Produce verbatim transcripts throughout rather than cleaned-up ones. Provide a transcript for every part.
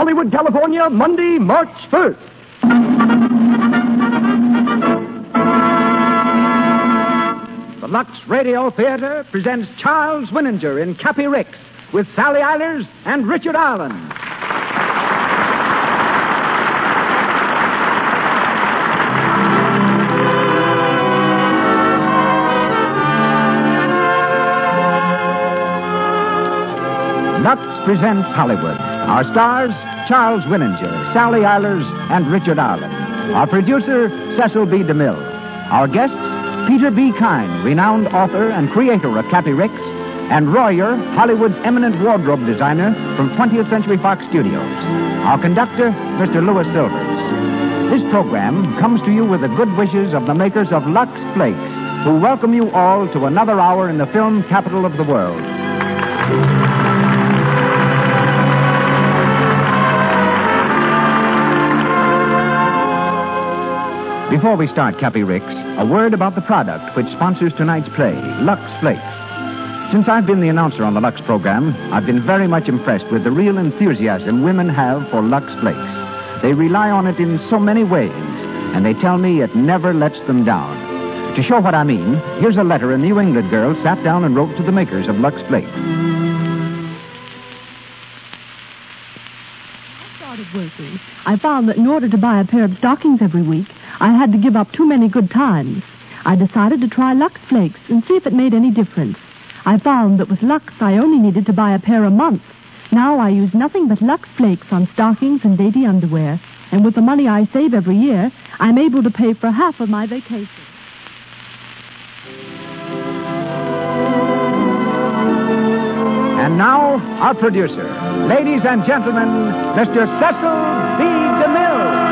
Hollywood, California, Monday, March first. The Lux Radio Theater presents Charles Winninger in Cappy Ricks with Sally Eilers and Richard Arlen. Lux presents Hollywood. Our stars, Charles Winninger, Sally Eilers, and Richard Arlen. Our producer, Cecil B. DeMille. Our guests, Peter B. Kine, renowned author and creator of Cappy Ricks, and Royer, Hollywood's eminent wardrobe designer from twentieth Century Fox Studios. Our conductor, Mister Louis Silvers. This program comes to you with the good wishes of the makers of Lux Flakes, who welcome you all to another hour in the film capital of the world. Before we start Cappy Ricks, a word about the product which sponsors tonight's play, Lux Flakes. Since I've been the announcer on the Lux program, I've been very much impressed with the real enthusiasm women have for Lux Flakes. They rely on it in so many ways, and they tell me it never lets them down. To show what I mean, here's a letter a New England girl sat down and wrote to the makers of Lux Flakes. I started working. I found that in order to buy a pair of stockings every week, I had to give up too many good times. I decided to try Lux Flakes and see if it made any difference. I found that with Lux, I only needed to buy a pair a month. Now I use nothing but Lux Flakes on stockings and baby underwear. And with the money I save every year, I'm able to pay for half of my vacation. And now, our producer. Ladies and gentlemen, Mister Cecil B. DeMille.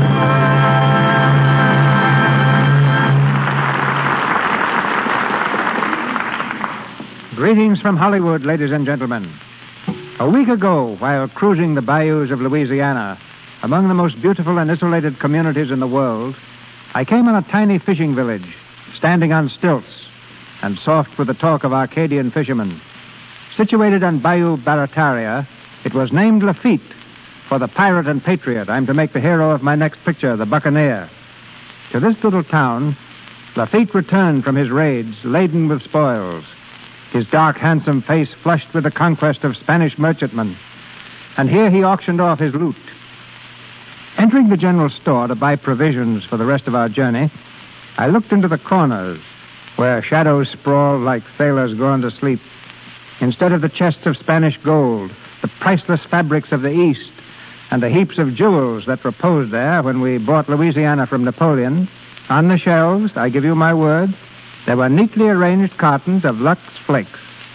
Greetings from Hollywood, ladies and gentlemen. A week ago, while cruising the bayous of Louisiana, among the most beautiful and isolated communities in the world, I came on a tiny fishing village, standing on stilts and soft with the talk of Arcadian fishermen. Situated on Bayou Barataria, it was named Lafitte, for the pirate and patriot I'm to make the hero of my next picture, the Buccaneer. To this little town, Lafitte returned from his raids laden with spoils, his dark, handsome face flushed with the conquest of Spanish merchantmen. And here he auctioned off his loot. Entering the general store to buy provisions for the rest of our journey, I looked into the corners, where shadows sprawled like sailors going to sleep. Instead of the chests of Spanish gold, the priceless fabrics of the East, and the heaps of jewels that reposed there when we bought Louisiana from Napoleon, on the shelves, I give you my word, there were neatly arranged cartons of Lux Flakes.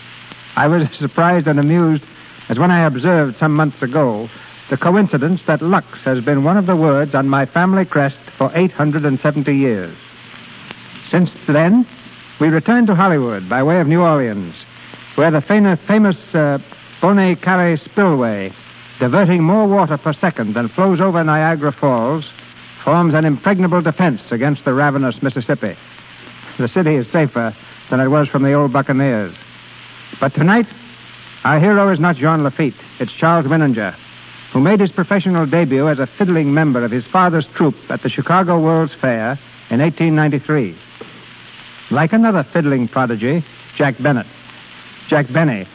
I was as surprised and amused as when I observed some months ago the coincidence that Lux has been one of the words on my family crest for eight hundred seventy years. Since then, we returned to Hollywood by way of New Orleans, where the famous, famous uh, Bonnet Carré spillway, diverting more water per second than flows over Niagara Falls, forms an impregnable defense against the ravenous Mississippi. The city is safer than it was from the old buccaneers. But tonight, our hero is not Jean Lafitte. It's Charles Winninger, who made his professional debut as a fiddling member of his father's troupe at the Chicago World's Fair in eighteen ninety-three. Like another fiddling prodigy, Jack Bennett. Jack Benny.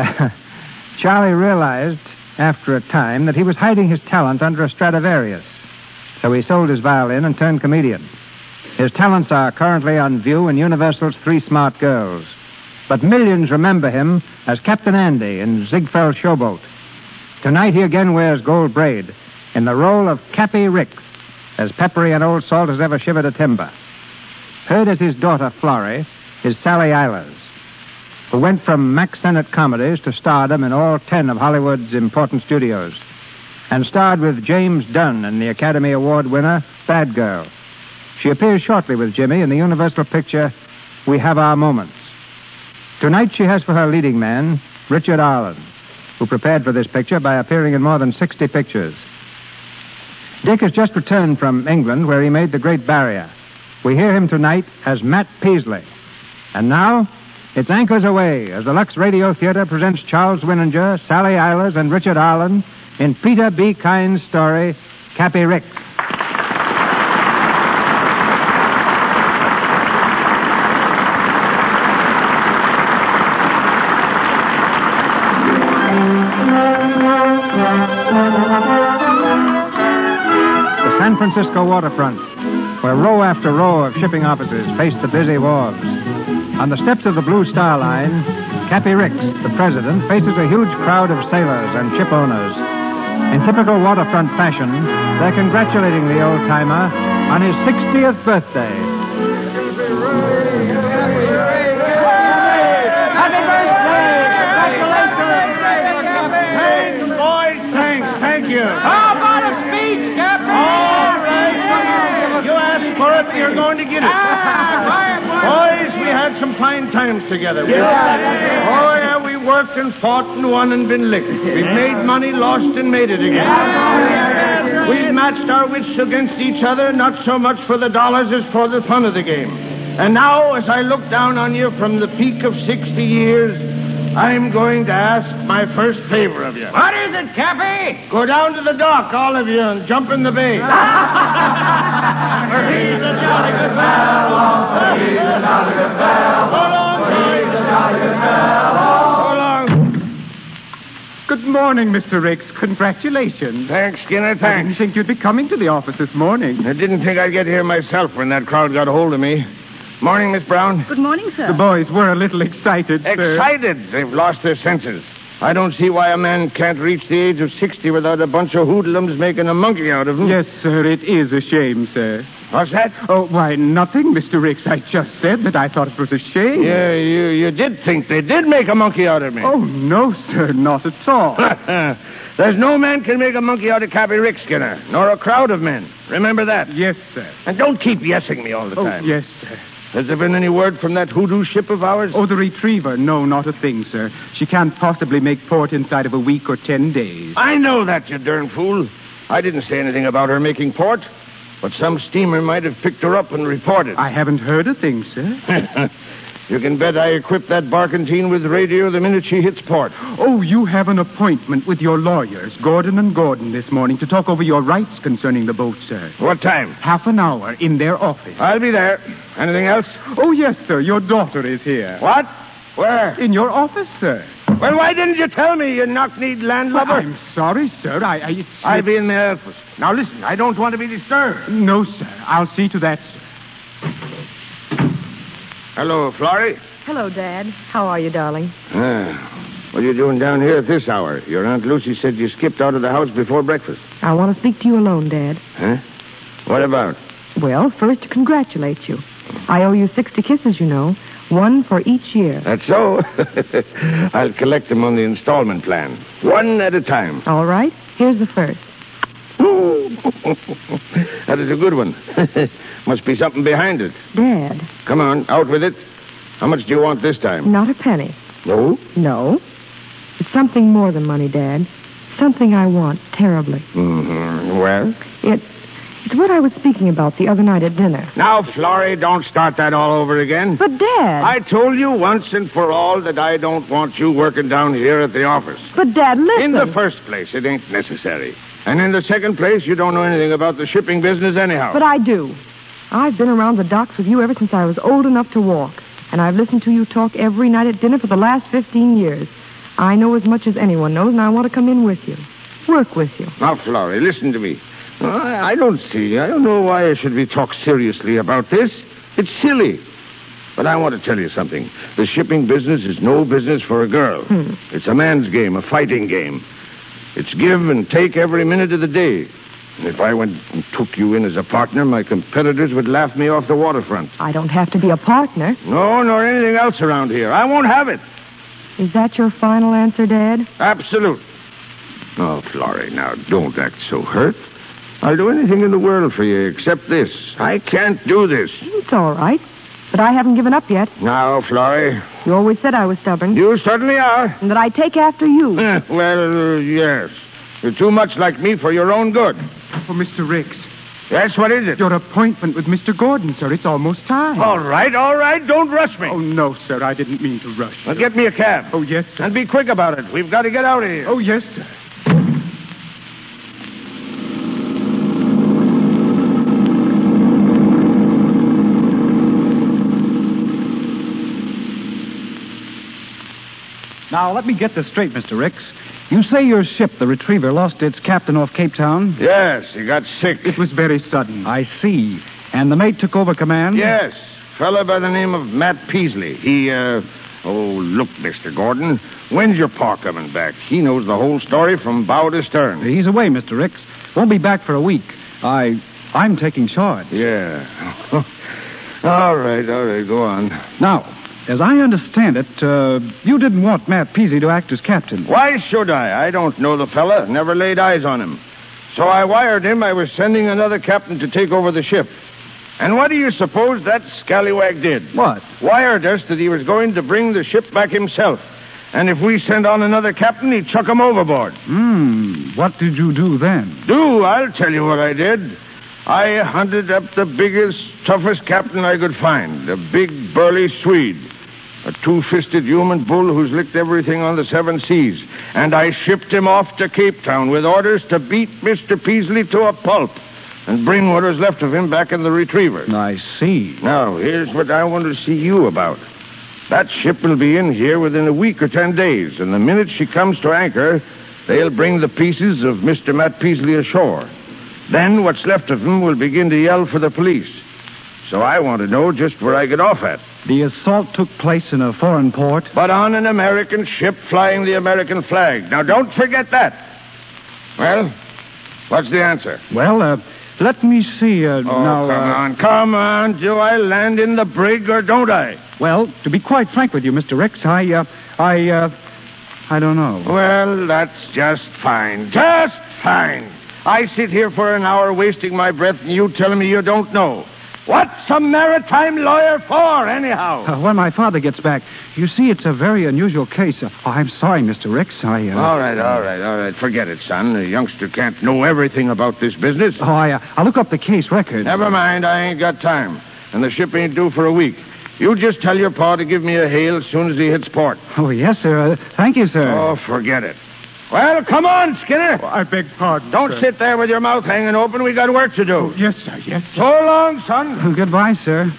Charlie realized, after a time, that he was hiding his talent under a Stradivarius. So he sold his violin and turned comedian. His talents are currently on view in Universal's Three Smart Girls. But millions remember him as Captain Andy in Ziegfeld Showboat. Tonight he again wears gold braid in the role of Cappy Ricks, as peppery and old salt as ever shivered a timber. Heard as his daughter, Florrie, is Sally Eilers, who went from Max Sennett comedies to stardom in all ten of Hollywood's important studios, and starred with James Dunn in the Academy Award winner, Bad Girl. She appears shortly with Jimmy in the Universal picture, We Have Our Moments. Tonight she has for her leading man, Richard Arlen, who prepared for this picture by appearing in more than sixty pictures. Dick has just returned from England, where he made The Great Barrier. We hear him tonight as Matt Peasley. And now, it's anchors away as the Lux Radio Theater presents Charles Winninger, Sally Eilers, and Richard Arlen in Peter B. Kine's story, Cappy Ricks. San Francisco waterfront, where row after row of shipping offices face the busy wharves. On the steps of the Blue Star Line, Cappy Ricks, the president, faces a huge crowd of sailors and ship owners. In typical waterfront fashion, they're congratulating the old-timer on his sixtieth birthday. Happy birthday! Congratulations! Thanks, boys, thanks, thank you. How about a speech, Captain? All right. You asked for it, you're going to get it. Boys, we had some fine times together. We oh, yeah, we worked and fought and won and been licked. We've made money, lost, and made it again. We've matched our wits against each other, not so much for the dollars as for the fun of the game. And now, as I look down on you from the peak of sixty years, I'm going to ask my first favor of you. What is it, Cappy? Go down to the dock, all of you, and jump in the bay. He's a jolly good fellow. He's a jolly good fellow. Hold on, He's a jolly good fellow. Hold on. Good morning, Mister Ricks. Congratulations. Thanks, Skinner, I thanks. didn't think you'd be coming to the office this morning. I didn't think I'd get here myself when that crowd got hold of me. Morning, Miss Brown. Good morning, sir. The boys were a little excited, sir. Excited. They've lost their senses. I don't see why a man can't reach the age of sixty without a bunch of hoodlums making a monkey out of him. Yes, sir, it is a shame, sir. What's that? Oh, why, nothing, Mister Ricks. I just said that I thought it was a shame. Yeah, you, you did think they did make a monkey out of me. Oh, no, sir, not at all. There's no man can make a monkey out of Cappy Ricks, Skinner, nor a crowd of men. Remember that. Yes, sir. And don't keep yesing me all the Oh, time. yes, sir. Has there been any word from that hoodoo ship of ours? Oh, the retriever. No, not a thing, sir. She can't possibly make port inside of a week or ten days. I know that, you darn fool. I didn't say anything about her making port, but some steamer might have picked her up and reported. I haven't heard a thing, sir. You can bet I equipped that barkentine with radio the minute she hits port. Oh, you have an appointment with your lawyers, Gordon and Gordon, this morning to talk over your rights concerning the boat, sir. What time? Half an hour in their office. I'll be there. Anything else? Oh, yes, sir. Your daughter is here. What? Where? In your office, sir. Well, why didn't you tell me, you knock-kneed landlubber? I'm sorry, sir. I... I it's, I'll be in my office. Now, listen, I don't want to be disturbed. No, sir. I'll see to that, sir. Hello, Florrie. Hello, Dad. How are you, darling? Ah, what are you doing down here at this hour? Your Aunt Lucy said you skipped out of the house before breakfast. I want to speak to you alone, Dad. Huh? What about? Well, first to congratulate you. I owe you sixty kisses, you know. One for each year. That's so. I'll collect them on the installment plan. One at a time. All right. Here's the first. That is a good one. Must be something behind it. Dad. Come on, out with it. How much do you want this time? Not a penny. No? No. It's something more than money, Dad. Something I want terribly. Mm-hmm. Well? It, it's what I was speaking about the other night at dinner. Now, Florrie, don't start that all over again. But, Dad... I told you once and for all that I don't want you working down here at the office. But, Dad, listen... In the first place, it ain't necessary. And in the second place, you don't know anything about the shipping business anyhow. But I do. I've been around the docks with you ever since I was old enough to walk. And I've listened to you talk every night at dinner for the last fifteen years. I know as much as anyone knows, and I want to come in with you. Work with you. Now, Florrie, listen to me. I, I don't see. I don't know why I should be talked seriously about this. It's silly. But I want to tell you something. The shipping business is no business for a girl. Hmm. It's a man's game, a fighting game. It's give and take every minute of the day. And if I went and took you in as a partner, my competitors would laugh me off the waterfront. I don't have to be a partner. No, nor anything else around here. I won't have it. Is that your final answer, Dad? Absolute. Oh, Florrie, now, don't act so hurt. I'll do anything in the world for you except this. I can't do this. It's all right. But I haven't given up yet. Now, Florrie. You always said I was stubborn. You certainly are. And that I take after you. Well, uh, yes. You're too much like me for your own good. Oh, Mister Ricks. Yes, what is it? Your appointment with Mister Gordon, sir. It's almost time. All right, all right. Don't rush me. Oh, no, sir. I didn't mean to rush. Well, get me a cab. Oh, yes, sir. And be quick about it. We've got to get out of here. Oh, yes, sir. Now, let me get this straight, Mister Ricks. You say your ship, the Retriever, lost its captain off Cape Town? Yes, he got sick. It was very sudden. I see. And the mate took over command? Yes, fella by the name of Matt Peasley. He, uh... Oh, look, Mister Gordon, when's your pa coming back? He knows the whole story from bow to stern. He's away, Mister Ricks. Won't be back for a week. I... I'm taking charge. Yeah. all right, all right, go on. Now... As I understand it, uh, you didn't want Matt Peasley to act as captain. Why should I? I don't know the fella. Never laid eyes on him. So I wired him I was sending another captain to take over the ship. And what do you suppose that scallywag did? What? Wired us that he was going to bring the ship back himself. And if we sent on another captain, he'd chuck him overboard. Hmm. What did you do then? Do? I'll tell you what I did. I hunted up the biggest, toughest captain I could find. A big, burly Swede. A two-fisted human bull who's licked everything on the seven seas. And I shipped him off to Cape Town with orders to beat Mister Peasley to a pulp and bring what was left of him back in the Retriever. I see. Now, here's what I want to see you about. That ship will be in here within a week or ten days, and the minute she comes to anchor, they'll bring the pieces of Mister Matt Peasley ashore. Then what's left of him will begin to yell for the police. So I want to know just where I get off at. The assault took place in a foreign port? But on an American ship flying the American flag. Now, don't forget that. Well, what's the answer? Well, uh, let me see. Uh, oh, now, come uh, on, come on. Do I land in the brig or don't I? Well, to be quite frank with you, Mister Ricks, I, uh, I, uh, I don't know. Well, that's just fine. Just fine. I sit here for an hour wasting my breath and you telling me you don't know. What's a maritime lawyer for, anyhow? Uh, when my father gets back, you see, it's a very unusual case. Uh, oh, I'm sorry, Mister Ricks. I. Uh... All right, all right, all right. Forget it, son. A youngster can't know everything about this business. Oh, I, uh, I'll look up the case record. Never mind. I ain't got time, and the ship ain't due for a week. You just tell your pa to give me a hail as soon as he hits port. Oh, yes, sir. Uh, thank you, sir. Oh, forget it. Well, come on, Skinner. Oh, I beg pardon. Don't sir. sit there with your mouth hanging open. We got work to do. Oh, yes, sir. Yes, sir. So long, son. Oh, goodbye, sir.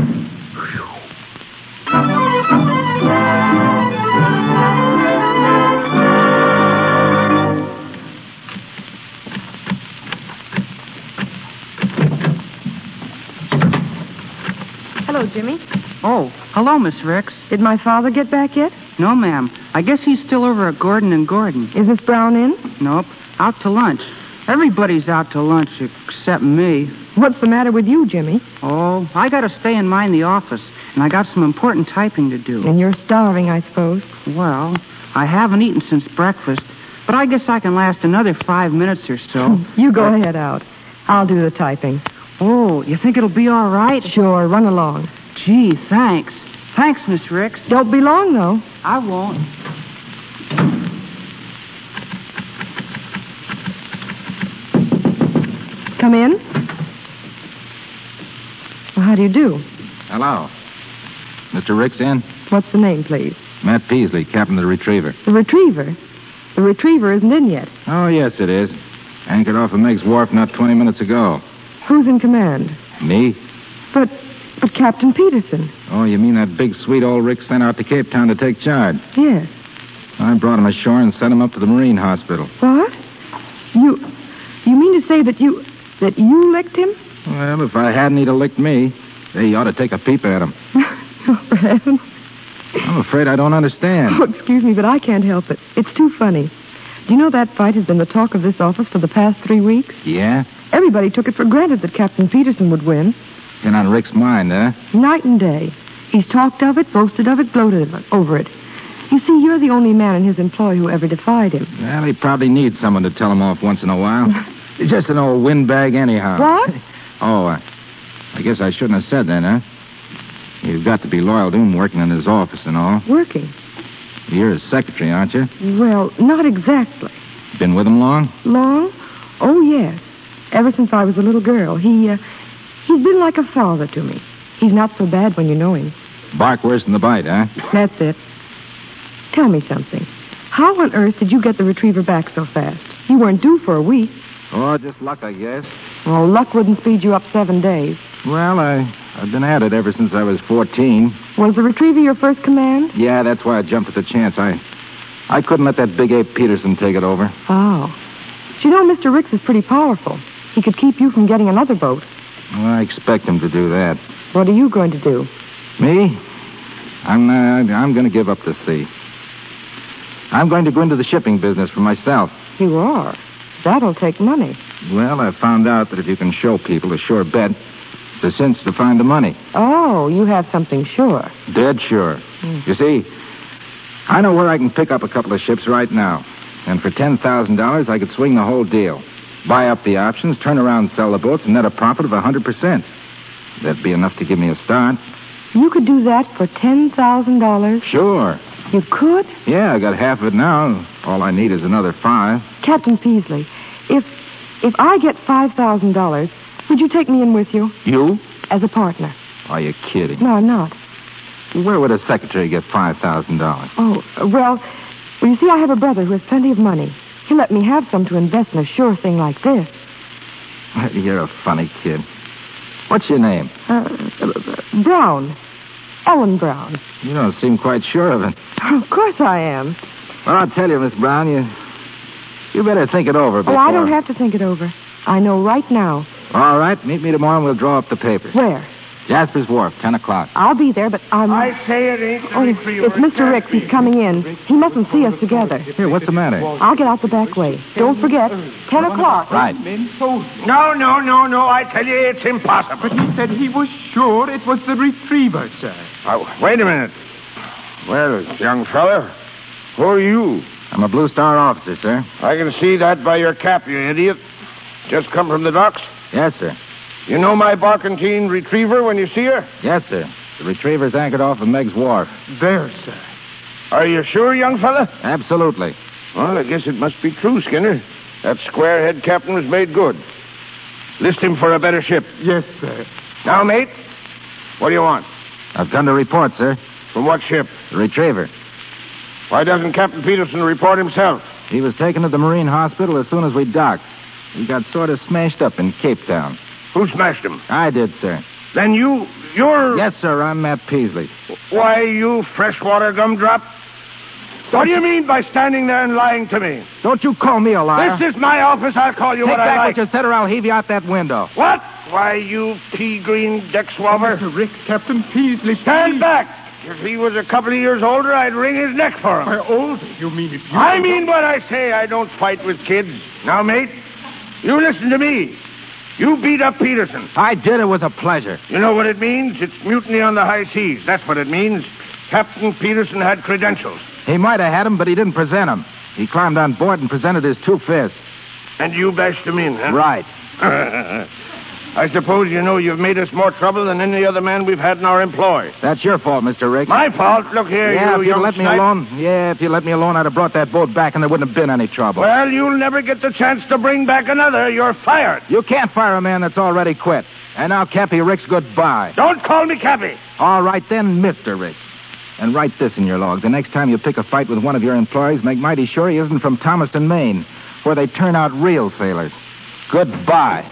Hello, Jimmy. Oh, hello, Miss Ricks. Did my father get back yet? No, ma'am. I guess he's still over at Gordon and Gordon. Is Miss Brown in? Nope. Out to lunch. Everybody's out to lunch except me. What's the matter with you, Jimmy? Oh, I got to stay and mind the office, and I got some important typing to do. And you're starving, I suppose. Well, I haven't eaten since breakfast, but I guess I can last another five minutes or so. You go uh, ahead out. I'll do the typing. Oh, you think it'll be all right? Sure, run along. Gee, thanks. Thanks, Miss Ricks. Don't be long, though. I won't. Come in. Well, how do you do? Hello. Mister Ricks in? What's the name, please? Matt Peasley, captain of the Retriever. The Retriever? The Retriever isn't in yet. Oh, yes, it is. Anchored off of Meg's Wharf not twenty minutes ago. Who's in command? Me? But, but Captain Peterson. Oh, you mean that big, sweet old Rick sent out to Cape Town to take charge? Yes. I brought him ashore and sent him up to the Marine Hospital. What? You, you mean to say that you, that you licked him? Well, if I hadn't, he'd have licked me. They ought to take a peep at him. Oh, for heaven. I'm afraid I don't understand. Oh, excuse me, but I can't help it. It's too funny. Do you know that fight has been the talk of this office for the past three weeks? Yeah? Everybody took it for granted that Captain Peterson would win. Been on Rick's mind, huh? Night and day. He's talked of it, boasted of it, gloated over it. You see, you're the only man in his employ who ever defied him. Well, he probably needs someone to tell him off once in a while. He's just an old windbag anyhow. What? Oh, uh, I guess I shouldn't have said that, huh? You've got to be loyal to him working in his office and all. Working? You're his secretary, aren't you? Well, not exactly. Been with him long? Long? Oh, yes. Ever since I was a little girl. He, uh, he's been like a father to me. He's not so bad when you know him. Bark worse than the bite, huh? That's it. Tell me something. How on earth did you get the Retriever back so fast? You weren't due for a week. Oh, just luck, I guess. Oh, luck wouldn't speed you up seven days. Well, I, I've been at it ever since I was fourteen. Was the Retriever your first command? Yeah, that's why I jumped at the chance. I I couldn't let that big ape Peterson take it over. Oh. But you know, Mister Ricks is pretty powerful. He could keep you from getting another boat. Well, I expect him to do that. What are you going to do? Me? I'm, uh, I'm going to give up the sea. I'm going to go into the shipping business for myself. You are? That'll take money. Well, I found out that if you can show people a sure bet, it's a cinch to find the money. Oh, you have something sure. Dead sure. Mm. You see, I know where I can pick up a couple of ships right now. And for ten thousand dollars, I could swing the whole deal. Buy up the options, turn around and sell the boats, and net a profit of one hundred percent. That'd be enough to give me a start. You could do that for ten thousand dollars? Sure. You could? Yeah, I got half of it now. All I need is another five. Captain Peasley, if if I get five thousand dollars, would you take me in with you? You? As a partner. Are you kidding? No, I'm not. Where would a secretary get five thousand dollars? Oh, uh, well, well, you see, I have a brother who has plenty of money. He'll let me have some to invest in a sure thing like this. You're a funny kid. What's your name? Uh, uh, Brown. Ellen Brown. You don't seem quite sure of it. Of course I am. Well, I'll tell you, Miss Brown, you you better think it over before... Oh, I don't have to think it over. I know right now. All right, meet me tomorrow and we'll draw up the papers. Where? Jasper's Wharf, ten o'clock. I'll be there, but I'm... I say it ain't the Oh, retriever. it's Mister Ricks. He's coming in. He mustn't see us together. Here, what's the matter? I'll get out the back way. Don't forget, ten o'clock. Right. No, no, no, no. I tell you, it's impossible. But he said he was sure it was the retriever, sir. Oh, wait a minute. Well, young fella, who are you? I'm a Blue Star officer, sir. I can see that by your cap, you idiot. Just come from the docks? Yes, sir. You know my barkentine retriever when you see her? Yes, sir. The retriever's anchored off of Meg's Wharf. There, sir. Are you sure, young fella? Absolutely. Well, I guess it must be true, Skinner. That squarehead captain was made good. List him for a better ship. Yes, sir. Now, mate, what do you want? I've come to report, sir. From what ship? The retriever. Why doesn't Captain Peterson report himself? He was taken to the Marine Hospital as soon as we docked. He got sort of smashed up in Cape Town. Who smashed him? I did, sir. Then you, you're... Yes, sir, I'm Matt Peasley. Why, you freshwater gumdrop? What do you mean by standing there and lying to me? Don't you call me a liar. This is my office. I'll call you Take what I back like. what you said or I'll heave you out that window. What? Why, you pea-green deck swabber. Mister Ricks, Captain Peasley, Stand please. back. If he was a couple of years older, I'd wring his neck for him. By older, you mean if you... I mean what I say. I don't fight with kids. Now, mate, you listen to me. You beat up Peterson. I did. It was a pleasure. You know what it means? It's mutiny on the high seas. That's what it means. Captain Peterson had credentials. He might have had them, but he didn't present them. He climbed on board and presented his two fists. And you bashed him in, huh? Right. I suppose you know you've made us more trouble than any other man we've had in our employ. That's your fault, Mister Ricks. My fault? Look here, yeah, you if you'd young let me snipe. alone. Yeah, if you let me alone, I'd have brought that boat back and there wouldn't have been any trouble. Well, you'll never get the chance to bring back another. You're fired. You can't fire a man that's already quit. And now, Cappy Ricks, goodbye. Don't call me Cappy. All right, then, Mister Ricks. And write this in your log. The next time you pick a fight with one of your employees, make mighty sure he isn't from Thomaston, Maine, where they turn out real sailors. Goodbye.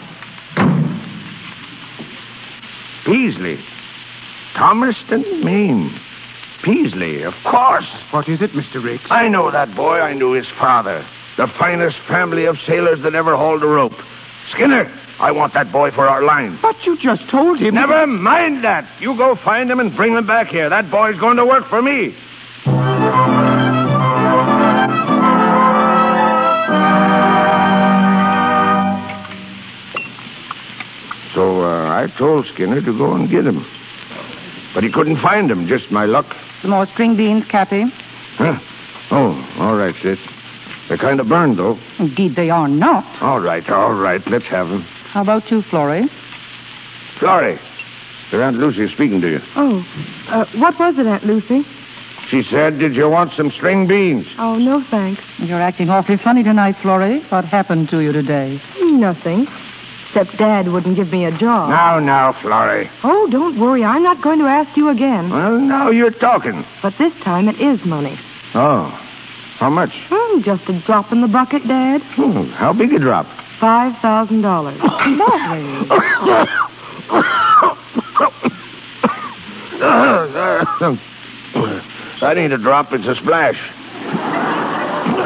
Peasley. Thomaston, Maine. Peasley, of course. What is it, Mister Ricks? I know that boy. I knew his father. The finest family of sailors that ever hauled a rope. Skinner, I want that boy for our line. But you just told him... Never mind that. You go find him and bring him back here. That boy's going to work for me. So uh, I told Skinner to go and get him. But he couldn't find him. Just my luck. Some more string beans, Cappy? Huh? Oh, all right, sis. They're kind of burned, though. Indeed, they are not. All right, all right. Let's have them. How about you, Florrie? Florrie, your Aunt Lucy is speaking to you. Oh, uh, what was it, Aunt Lucy? She said, did you want some string beans? Oh, no, thanks. You're acting awfully funny tonight, Florrie. What happened to you today? Nothing. Except Dad wouldn't give me a job. Now, now, Florrie. Oh, don't worry. I'm not going to ask you again. Well, now you're talking. But this time it is money. Oh, how much? Hmm, just a drop in the bucket, Dad. Hmm, how big a drop? Five thousand dollars. Lovely. That ain't a drop, it's a splash.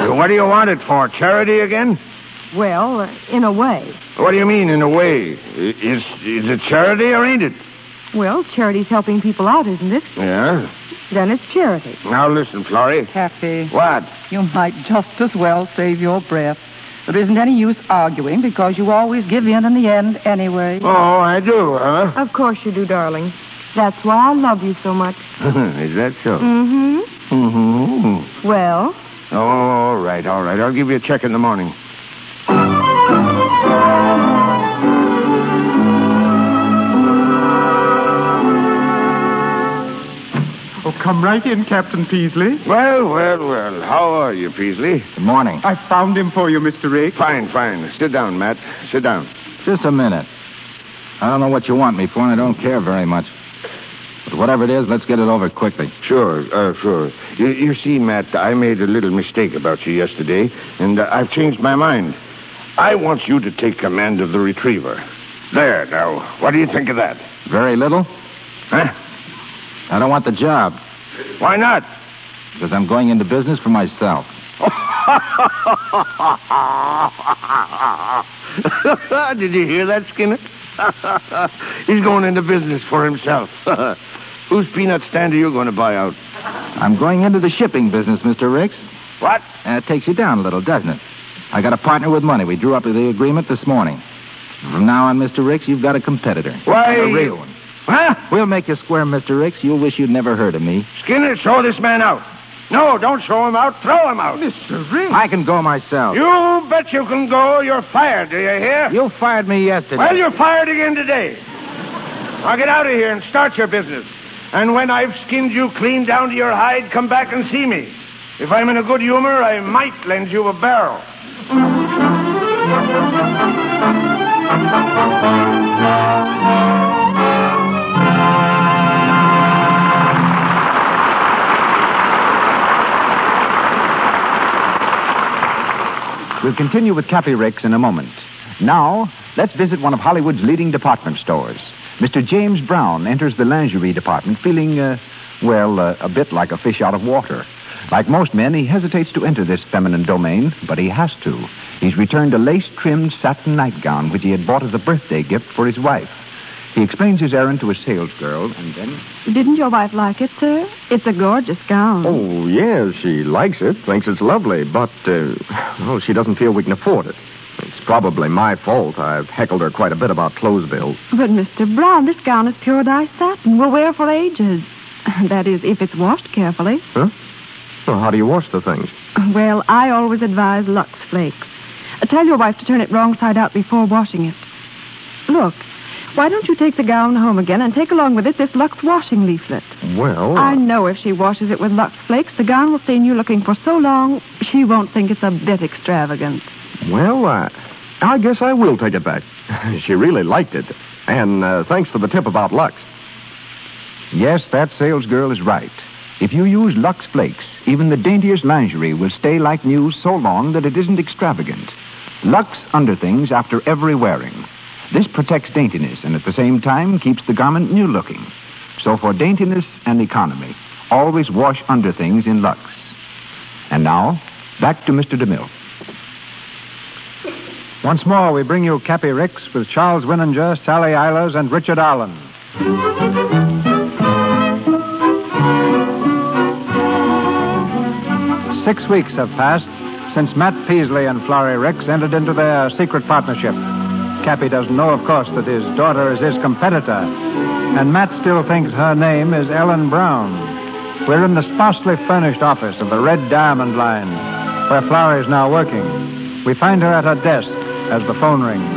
What do you want it for? Charity again? Well, uh, in a way. What do you mean, in a way? Is, is it charity or ain't it? Well, charity's helping people out, isn't it? Yeah. Then it's charity. Now listen, Florrie. Cappy. What? You might just as well save your breath. There isn't any use arguing because you always give in in the end anyway. Oh, I do, huh? Of course you do, darling. That's why I love you so much. Is that so? Mm-hmm. Mm-hmm. Well? Oh, all right, all right. I'll give you a check in the morning. Oh, come right in, Captain Peasley. Well, well, well. How are you, Peasley? Good morning. I found him for you, Mister Riggs. Fine, fine. Sit down, Matt. Sit down. Just a minute. I don't know what you want me for, and I don't care very much. But whatever it is, let's get it over quickly. Sure, uh, sure. You, you see, Matt, I made a little mistake about you yesterday, and uh, I've changed my mind. I want you to take command of the Retriever. There, now. What do you think of that? Very little? Huh? I don't want the job. Why not? Because I'm going into business for myself. Did you hear that, Skinner? He's going into business for himself. Whose peanut stand are you going to buy out? I'm going into the shipping business, Mister Ricks. What? And it takes you down a little, doesn't it? I got a partner with money. We drew up the agreement this morning. From now on, Mister Ricks, you've got a competitor. Why? A real one. Huh? We'll make you square, Mister Ricks. You'll wish you'd never heard of me. Skinner, throw this man out. No, don't throw him out. Throw him out. Mister Riggs. I can go myself. You bet you can go. You're fired, do you hear? You fired me yesterday. Well, you're fired again today. Now get out of here and start your business. And when I've skinned you clean down to your hide, come back and see me. If I'm in a good humor, I might lend you a barrel. We'll continue with Cappy Ricks in a moment. Now, let's visit one of Hollywood's leading department stores. Mister James Brown enters the lingerie department feeling, uh, well, uh, a bit like a fish out of water. Like most men, he hesitates to enter this feminine domain, but he has to. He's returned a lace-trimmed satin nightgown which he had bought as a birthday gift for his wife. He explains his errand to a salesgirl, and then... Didn't your wife like it, sir? It's a gorgeous gown. Oh, yes, she likes it, thinks it's lovely, but, uh, well, she doesn't feel we can afford it. It's probably my fault. I've heckled her quite a bit about clothes bills. But, Mister Brown, this gown is pure dye satin. Will wear for ages. That is, if it's washed carefully. Huh? Well, how do you wash the things? Well, I always advise Lux Flakes. Uh, tell your wife to turn it wrong side out before washing it. Look, why don't you take the gown home again and take along with it this Lux washing leaflet? Well... I know if she washes it with Lux Flakes, the gown will stay in you looking for so long, she won't think it's a bit extravagant. Well, uh, I guess I will take it back. She really liked it. And uh, thanks for the tip about Lux. Yes, that salesgirl is right. If you use Lux Flakes, even the daintiest lingerie will stay like new so long that it isn't extravagant. Lux underthings after every wearing. This protects daintiness and at the same time keeps the garment new-looking. So for daintiness and economy, always wash underthings in Lux. And now, back to Mister DeMille. Once more, we bring you Cappy Ricks with Charles Winninger, Sally Eilers, and Richard Allen. Six weeks have passed since Matt Peasley and Florrie Ricks entered into their secret partnership. Cappy doesn't know, of course, that his daughter is his competitor, and Matt still thinks her name is Ellen Brown. We're in the sparsely furnished office of the Red Diamond Line, where Florrie is now working. We find her at her desk as the phone rings.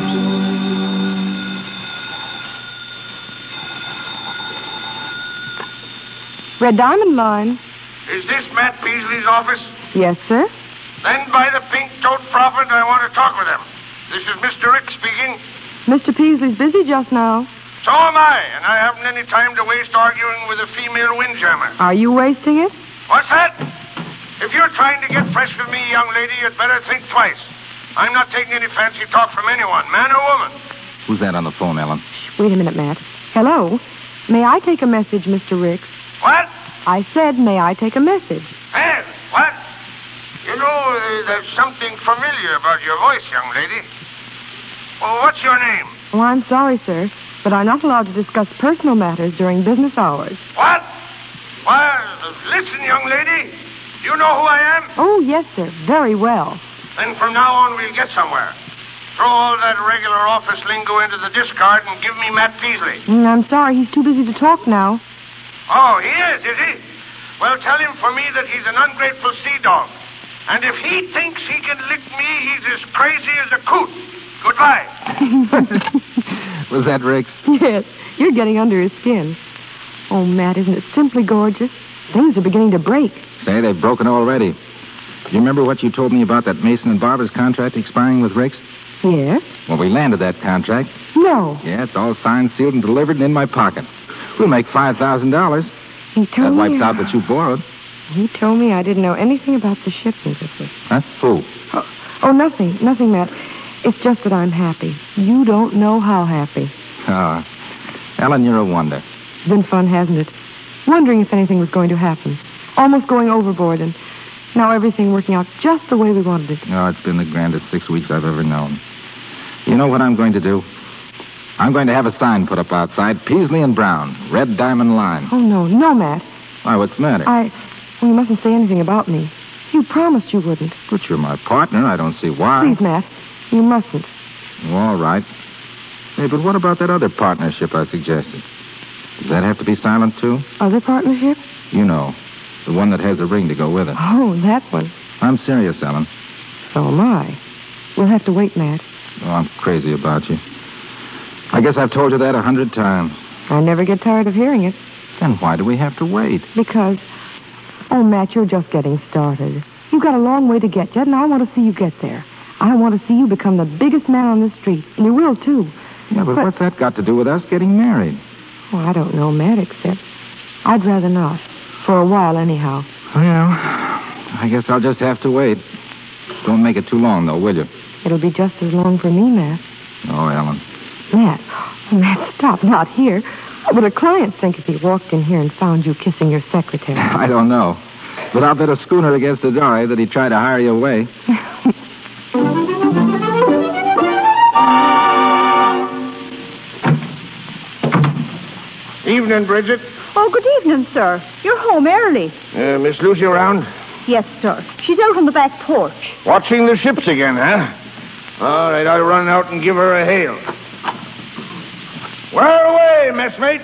Red Diamond Line. Is this Matt Peasley's office? Yes, sir. Then by the pink-toed prophet, I want to talk with him. This is Mister Rick speaking. Mister Peasley's busy just now. So am I, and I haven't any time to waste arguing with a female windjammer. Are you wasting it? What's that? If you're trying to get fresh with me, young lady, you'd better think twice. I'm not taking any fancy talk from anyone, man or woman. Who's that on the phone, Ellen? Wait a minute, Matt. Hello? May I take a message, Mister Ricks? What? I said, may I take a message? Hey, what? You know, uh, there's something familiar about your voice, young lady. Well, what's your name? Oh, I'm sorry, sir, but I'm not allowed to discuss personal matters during business hours. What? Well, listen, young lady. Do you know who I am? Oh, yes, sir. Very well. Then from now on, we'll get somewhere. Throw all that regular office lingo into the discard and give me Matt Peasley. Mm, I'm sorry. He's too busy to talk now. Oh, he is, is he? Well, tell him for me that he's an ungrateful sea dog. And if he thinks he can lick me, he's as crazy as a coot. Goodbye. Was that Rix? Yes. You're getting under his skin. Oh, Matt, isn't it simply gorgeous? Things are beginning to break. Say, they've broken already. Do you remember what you told me about that Mason and Barber's contract expiring with Rix? Yes. Well, we landed that contract. No. Yeah, it's all signed, sealed, and delivered and in my pocket. We'll make five thousand dollars. He told that me... wipes out what you borrowed. He told me I didn't know anything about the shipment of this. Huh? Who? Oh, oh, nothing. Nothing, Matt. It's just that I'm happy. You don't know how happy. Oh. Ellen, you're a wonder. It's been fun, hasn't it? Wondering if anything was going to happen. Almost going overboard, and now everything working out just the way we wanted it. Oh, it's been the grandest six weeks I've ever known. You know what I'm going to do? I'm going to have a sign put up outside, Peasley and Brown, Red Diamond Line. Oh, no, no, Matt. Why, what's the matter? I... Well, you mustn't say anything about me. You promised you wouldn't. But you're my partner. I don't see why. Please, Matt. You mustn't. Oh, all right. Hey, but what about that other partnership I suggested? Does that have to be silent, too? Other partnership? You know, the one that has a ring to go with it. Oh, that one. I'm serious, Ellen. So am I. We'll have to wait, Matt. Oh, I'm crazy about you. I guess I've told you that a hundred times. I never get tired of hearing it. Then why do we have to wait? Because... Oh, Matt, you're just getting started. You've got a long way to get yet, and I want to see you get there. I want to see you become the biggest man on this street, and you will, too. Yeah, but, but what's that got to do with us getting married? Well, I don't know, Matt, except I'd rather not. For a while, anyhow. Well, I guess I'll just have to wait. Don't make it too long, though, will you? It'll be just as long for me, Matt. Oh, Ellen. Matt, Matt, stop. Not here. What would a client think if he walked in here and found you kissing your secretary? I don't know. But I'll bet a schooner against the door that he tried to hire you away. Evening, Bridget. Oh, good evening, sir. You're home early. Uh, Miss Lucy around? Yes, sir. She's out on the back porch. Watching the ships again, huh? All right, I'll run out and give her a hail. Where away, messmate?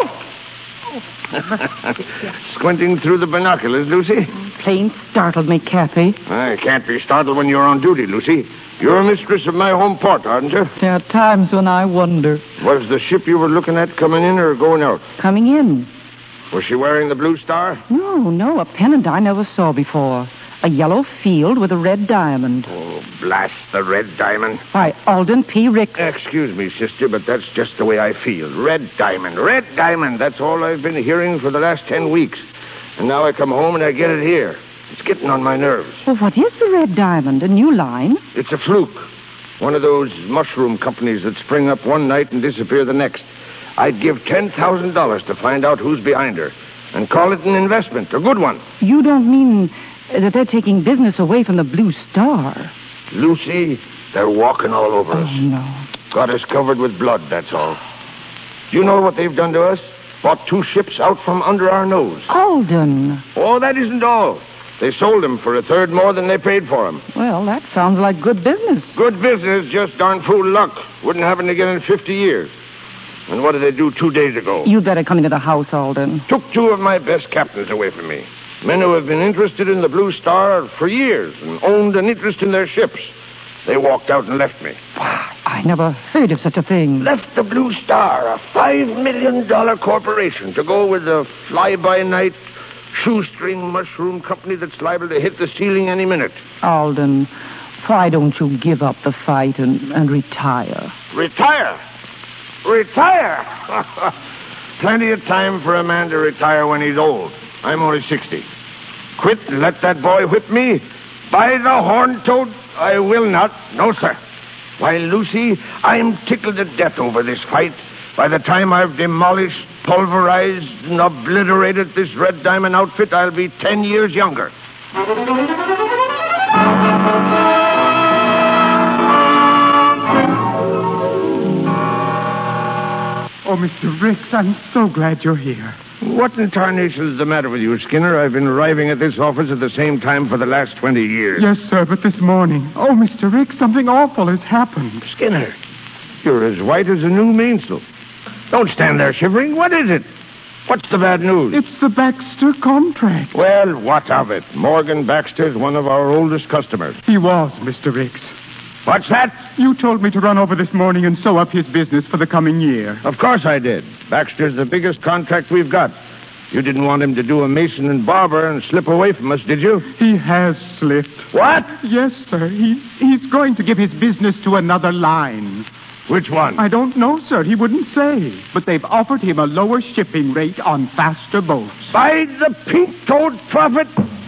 Oh. Squinting through the binoculars, Lucy? Plain startled me, Kathy. I can't be startled when you're on duty, Lucy. You're mistress of my home port, aren't you? There are times when I wonder. Was the ship you were looking at coming in or going out? Coming in. Was she wearing the blue star? No, no, a pennant I never saw before. A yellow field with a red diamond. Oh, blast the red diamond. Why, Alden P. Rix. Excuse me, sister, but that's just the way I feel. Red diamond, red diamond. That's all I've been hearing for the last ten weeks. And now I come home and I get it here. It's getting on my nerves. Well, what is the red diamond? A new line? It's a fluke. One of those mushroom companies that spring up one night and disappear the next. I'd give ten thousand dollars to find out who's behind her and call it an investment, a good one. You don't mean that they're taking business away from the Blue Star? Lucy, they're walking all over oh, us. no. Got us covered with blood, that's all. Do you know what they've done to us? Bought two ships out from under our nose. Alden. Oh, that isn't all. They sold them for a third more than they paid for them. Well, that sounds like good business. Good business, just darn fool luck. Wouldn't happen again in fifty years. And what did they do two days ago? You better come into the house, Alden. Took two of my best captains away from me. Men who have been interested in the Blue Star for years and owned an interest in their ships. They walked out and left me. I never heard of such a thing. Left the Blue Star, a five million dollar corporation, to go with a fly-by-night shoestring mushroom company that's liable to hit the ceiling any minute. Alden, why don't you give up the fight and, and retire? Retire? Retire? Plenty of time for a man to retire when he's old. I'm only sixty. Quit and let that boy whip me? By the horn-toad, I will not. No, sir. Why, Lucy, I'm tickled to death over this fight. By the time I've demolished, pulverized, and obliterated this Red Diamond outfit, I'll be ten years younger. Mister Ricks, I'm so glad you're here. What in tarnation is the matter with you, Skinner? I've been arriving at this office at the same time for the last twenty years. Yes, sir, but this morning... Oh, Mister Ricks, something awful has happened. Skinner, you're as white as a new mainsail. Don't stand there shivering. What is it? What's the bad news? It's the Baxter contract. Well, what of it? Morgan Baxter's one of our oldest customers. He was, Mister Ricks. What's that? You told me to run over this morning and sew up his business for the coming year. Of course I did. Baxter's the biggest contract we've got. You didn't want him to do a mason and barber and slip away from us, did you? He has slipped. What? Yes, sir. He's, he's going to give his business to another line. Which one? I don't know, sir. He wouldn't say. But they've offered him a lower shipping rate on faster boats. By the pink-toed prophet!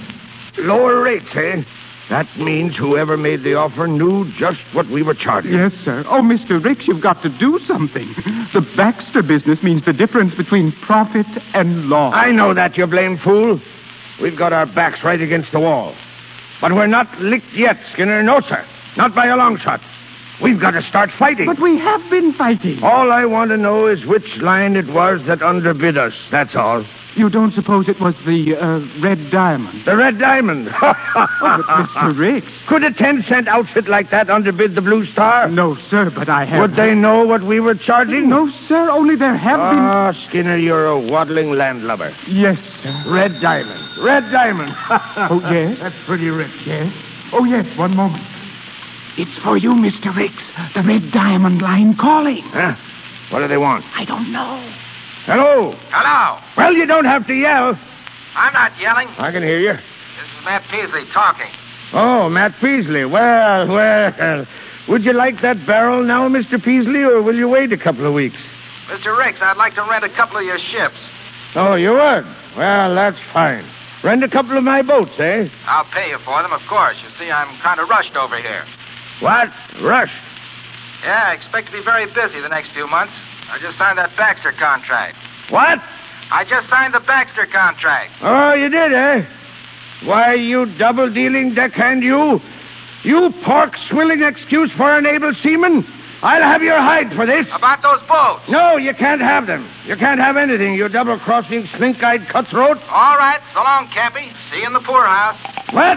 Lower rates, eh? That means whoever made the offer knew just what we were charging. Yes, sir. Oh, Mister Ricks, you've got to do something. The Baxter business means the difference between profit and loss. I know that, you blame fool. We've got our backs right against the wall. But we're not licked yet, Skinner. No, sir. Not by a long shot. We've got to start fighting. But we have been fighting. All I want to know is which line it was that underbid us. That's all. You don't suppose it was the uh, Red Diamond? The Red Diamond? Oh, but Mister Ricks. Could a ten-cent outfit like that underbid the Blue Star? No, sir, but I have... Would they know what we were charging? No, sir, only there have oh, been... Ah, Skinner, you're a waddling landlubber. Yes, sir. Red Diamond. Red Diamond. Oh, yes? That's pretty rich. Yes? Oh, yes, one moment. It's for you, Mister Ricks. The Red Diamond line calling. Huh? What do they want? I don't know. Hello. Hello. Well, you don't have to yell. I'm not yelling. I can hear you. This is Matt Peasley talking. Oh, Matt Peasley. Well, well. Would you like that barrel now, Mister Peasley, or will you wait a couple of weeks? Mister Ricks, I'd like to rent a couple of your ships. Oh, you would? Well, that's fine. Rent a couple of my boats, eh? I'll pay you for them, of course. You see, I'm kind of rushed over here. What? Rushed? Yeah, I expect to be very busy the next few months. I just signed that Baxter contract. What? I just signed the Baxter contract. Oh, you did, eh? Why, you double-dealing deckhand, you. You pork-swilling excuse for an able seaman. I'll have your hide for this. About those boats? No, you can't have them. You can't have anything, you double-crossing, slink-eyed cutthroat. All right. So long, Cappy. See you in the poorhouse. What?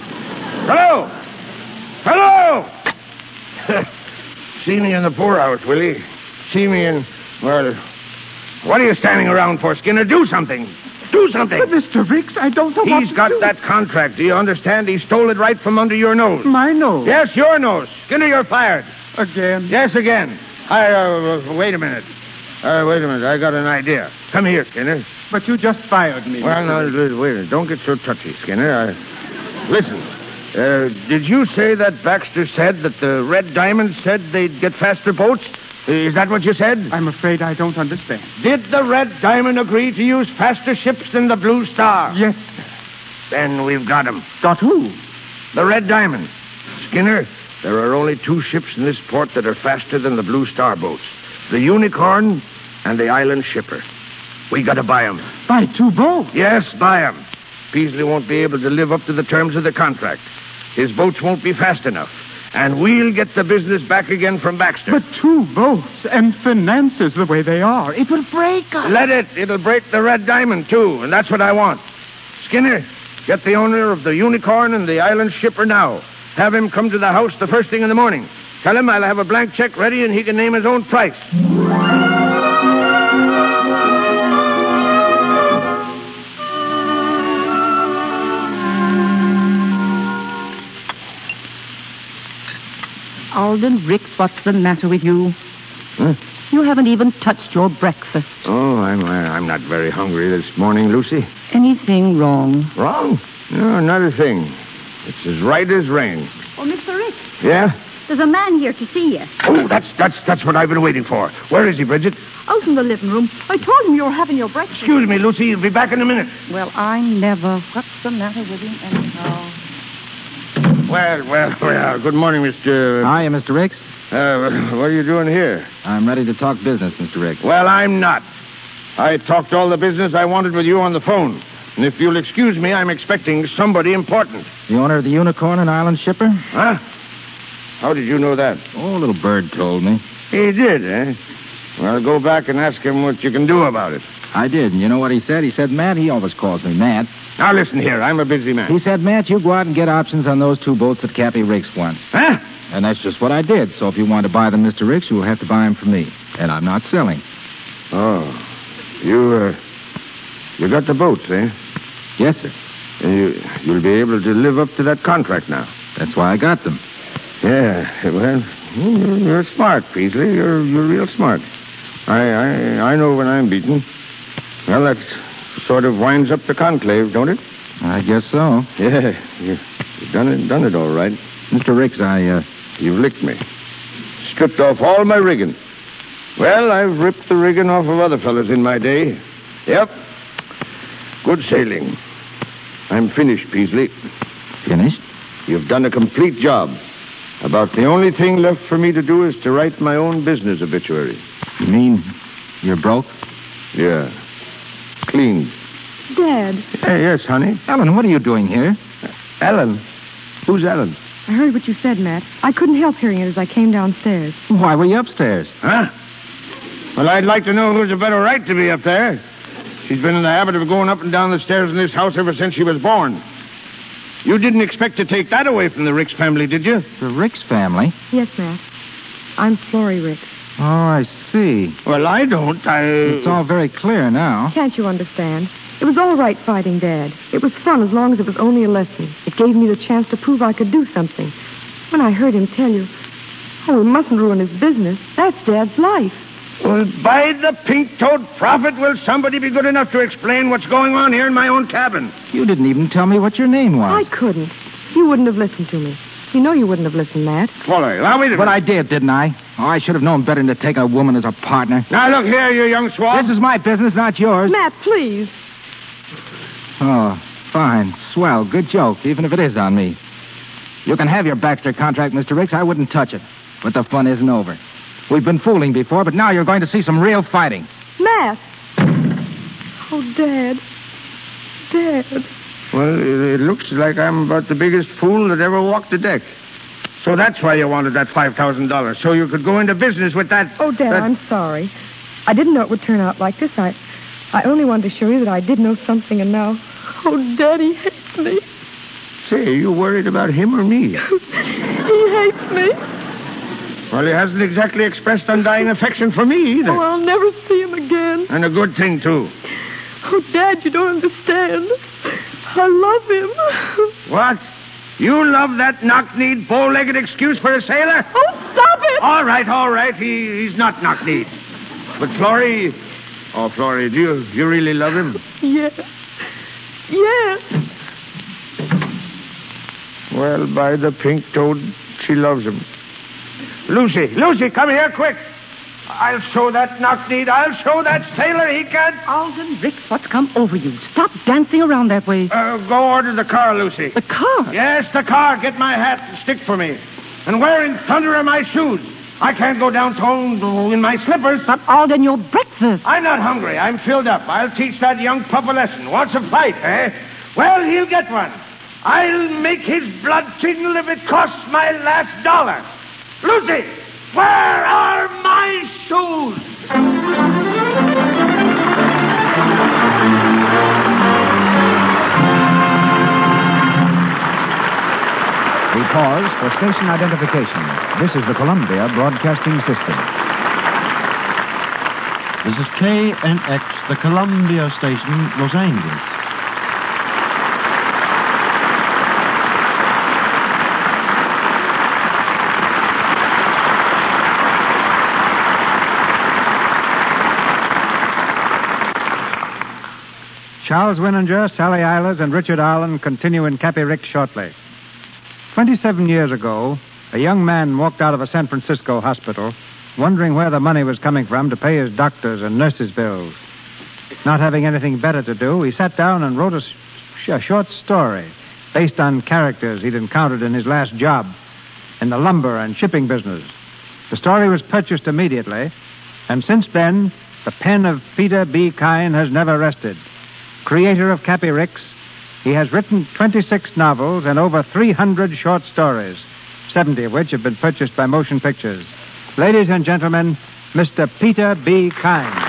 Hello? Hello! See me in the poorhouse, will you? See me in... Well, what are you standing around for, Skinner? Do something. Do something. But, Mister Ricks, I don't know what He's to got do. that contract. Do you understand? He stole it right from under your nose. My nose? Yes, your nose. Skinner, you're fired. Again? Yes, again. I, uh, wait a minute. Uh, wait a minute. I got an idea. Come here, Skinner. But you just fired me. Well, now, wait a minute. Don't get so touchy, Skinner. I... Listen. Uh, did you say that Baxter said that the Red Diamond said they'd get faster boats? Is that what you said? I'm afraid I don't understand. Did the Red Diamond agree to use faster ships than the Blue Star? Yes, sir. Then we've got him. Got who? The Red Diamond. Skinner, there are only two ships in this port that are faster than the Blue Star boats. The Unicorn and the Island Shipper. We got to buy them. Buy two boats? Yes, buy them. Peasley won't be able to live up to the terms of the contract. His boats won't be fast enough. And we'll get the business back again from Baxter. But two boats and finances the way they are, it will break us. Let it. It'll break the Red Diamond, too, and that's what I want. Skinner, get the owner of the Unicorn and the Island Shipper now. Have him come to the house the first thing in the morning. Tell him I'll have a blank check ready and he can name his own price. Alden Ricks, what's the matter with you? Huh? You haven't even touched your breakfast. Oh, I'm uh, I'm not very hungry this morning, Lucy. Anything wrong? Wrong? No, not a thing. It's as right as rain. Oh, Mister Ricks. Yeah? There's a man here to see you. Oh, that's that's that's what I've been waiting for. Where is he, Bridget? Out in the living room. I told him you were having your breakfast. Excuse me, Lucy. He'll be back in a minute. Well, I never. What's the matter with him anyhow? Well, well, well. Good morning, Mister Hiya, Mister Ricks. Uh, what are you doing here? I'm ready to talk business, Mister Ricks. Well, I'm not. I talked all the business I wanted with you on the phone. And if you'll excuse me, I'm expecting somebody important. The owner of the Unicorn and Island Shipper? Huh? How did you know that? Oh, a little bird told me. He did, eh? Well, go back and ask him what you can do about it. I did, and you know what he said? He said, Matt, he always calls me Matt. Now, listen here. I'm a busy man. He said, Matt, you go out and get options on those two boats that Cappy Ricks wants. Huh? And that's just what I did. So if you want to buy them, Mister Ricks, you will have to buy them from me. And I'm not selling. Oh. You, uh, you got the boats, eh? Yes, sir. And you, you'll be able to live up to that contract now. That's why I got them. Yeah, well, you're smart, Peasley. You're, you're real smart. I, I, I know when I'm beaten. Well, that sort of winds up the conclave, don't it? I guess so. Yeah, you, you've done it, done it all right. Mister Ricks, I, uh... You've licked me. Stripped off all my rigging. Well, I've ripped the rigging off of other fellas in my day. Yep. Good sailing. I'm finished, Peasley. Finished? You've done a complete job. About the only thing left for me to do is to write my own business obituary. You mean you're broke? Yeah. Clean. Dad. Hey, yes, honey. Ellen, what are you doing here? Ellen? Who's Ellen? I heard what you said, Matt. I couldn't help hearing it as I came downstairs. Why were you upstairs? Huh? Well, I'd like to know who's a better right to be up there. She's been in the habit of going up and down the stairs in this house ever since she was born. You didn't expect to take that away from the Ricks family, did you? The Ricks family? Yes, Matt. I'm Florrie Ricks. Oh, I see. Well, I don't. I... It's all very clear now. Can't you understand? It was all right fighting Dad. It was fun as long as it was only a lesson. It gave me the chance to prove I could do something. When I heard him tell you, oh, we mustn't ruin his business. That's Dad's life. Well, by the pink-toed prophet, will somebody be good enough to explain what's going on here in my own cabin? You didn't even tell me what your name was. I couldn't. You wouldn't have listened to me. You know you wouldn't have listened, Matt. Well, now, wait a minute. But I did, didn't I? Oh, I should have known better than to take a woman as a partner. Now, look here, you young swab. This is my business, not yours. Matt, please. Oh, fine. Swell. Good joke, even if it is on me. You can have your Baxter contract, Mister Ricks. I wouldn't touch it. But the fun isn't over. We've been fooling before, but now you're going to see some real fighting. Matt! Oh, Dad. Dad. Well, it looks like I'm about the biggest fool that ever walked the deck. So that's why you wanted that five thousand dollars, so you could go into business with that... Oh, Dad, that... I'm sorry. I didn't know it would turn out like this. I I only wanted to show you that I did know something, and now... Oh, Daddy hates me. Say, are you worried about him or me? He hates me. Well, he hasn't exactly expressed undying affection for me either. Oh, I'll never see him again. And a good thing, too. Oh, Dad, you don't understand. I love him. What? You love that knock-kneed, bow-legged excuse for a sailor? Oh, stop it! All right, all right. He, he's not knock-kneed. But Florrie... Oh, Florrie, do you, you really love him? Yes. Yes. Well, by the pink toad, she loves him. Lucy, Lucy, come here, quick. I'll show that knock-kneed. I'll show that sailor he can't... Alden, Ricks, what's come over you? Stop dancing around that way. Uh, go order the car, Lucy. The car? Yes, the car. Get my hat and stick for me. And where in thunder are my shoes? I can't go downtown in my slippers. But, Alden, your breakfast. I'm not hungry. I'm filled up. I'll teach that young pup a lesson. Wants a fight, eh? Well, he'll get one. I'll make his blood tingle if it costs my last dollar. Lucy, where are my shoes? We pause for station identification. This is the Columbia Broadcasting System. This is K N X, the Columbia Station, Los Angeles. Charles Winninger, Sally Eilers, and Richard Arlen continue in Cappy Ricks shortly. Twenty-seven years ago, a young man walked out of a San Francisco hospital wondering where the money was coming from to pay his doctors and nurses' bills. Not having anything better to do, he sat down and wrote a, sh- a short story based on characters he'd encountered in his last job in the lumber and shipping business. The story was purchased immediately, and since then, the pen of Peter B. Kine has never rested. Creator of Cappy Ricks, he has written twenty-six novels and over three hundred short stories, seventy of which have been purchased by motion pictures. Ladies and gentlemen, Mister Peter B. Kyne.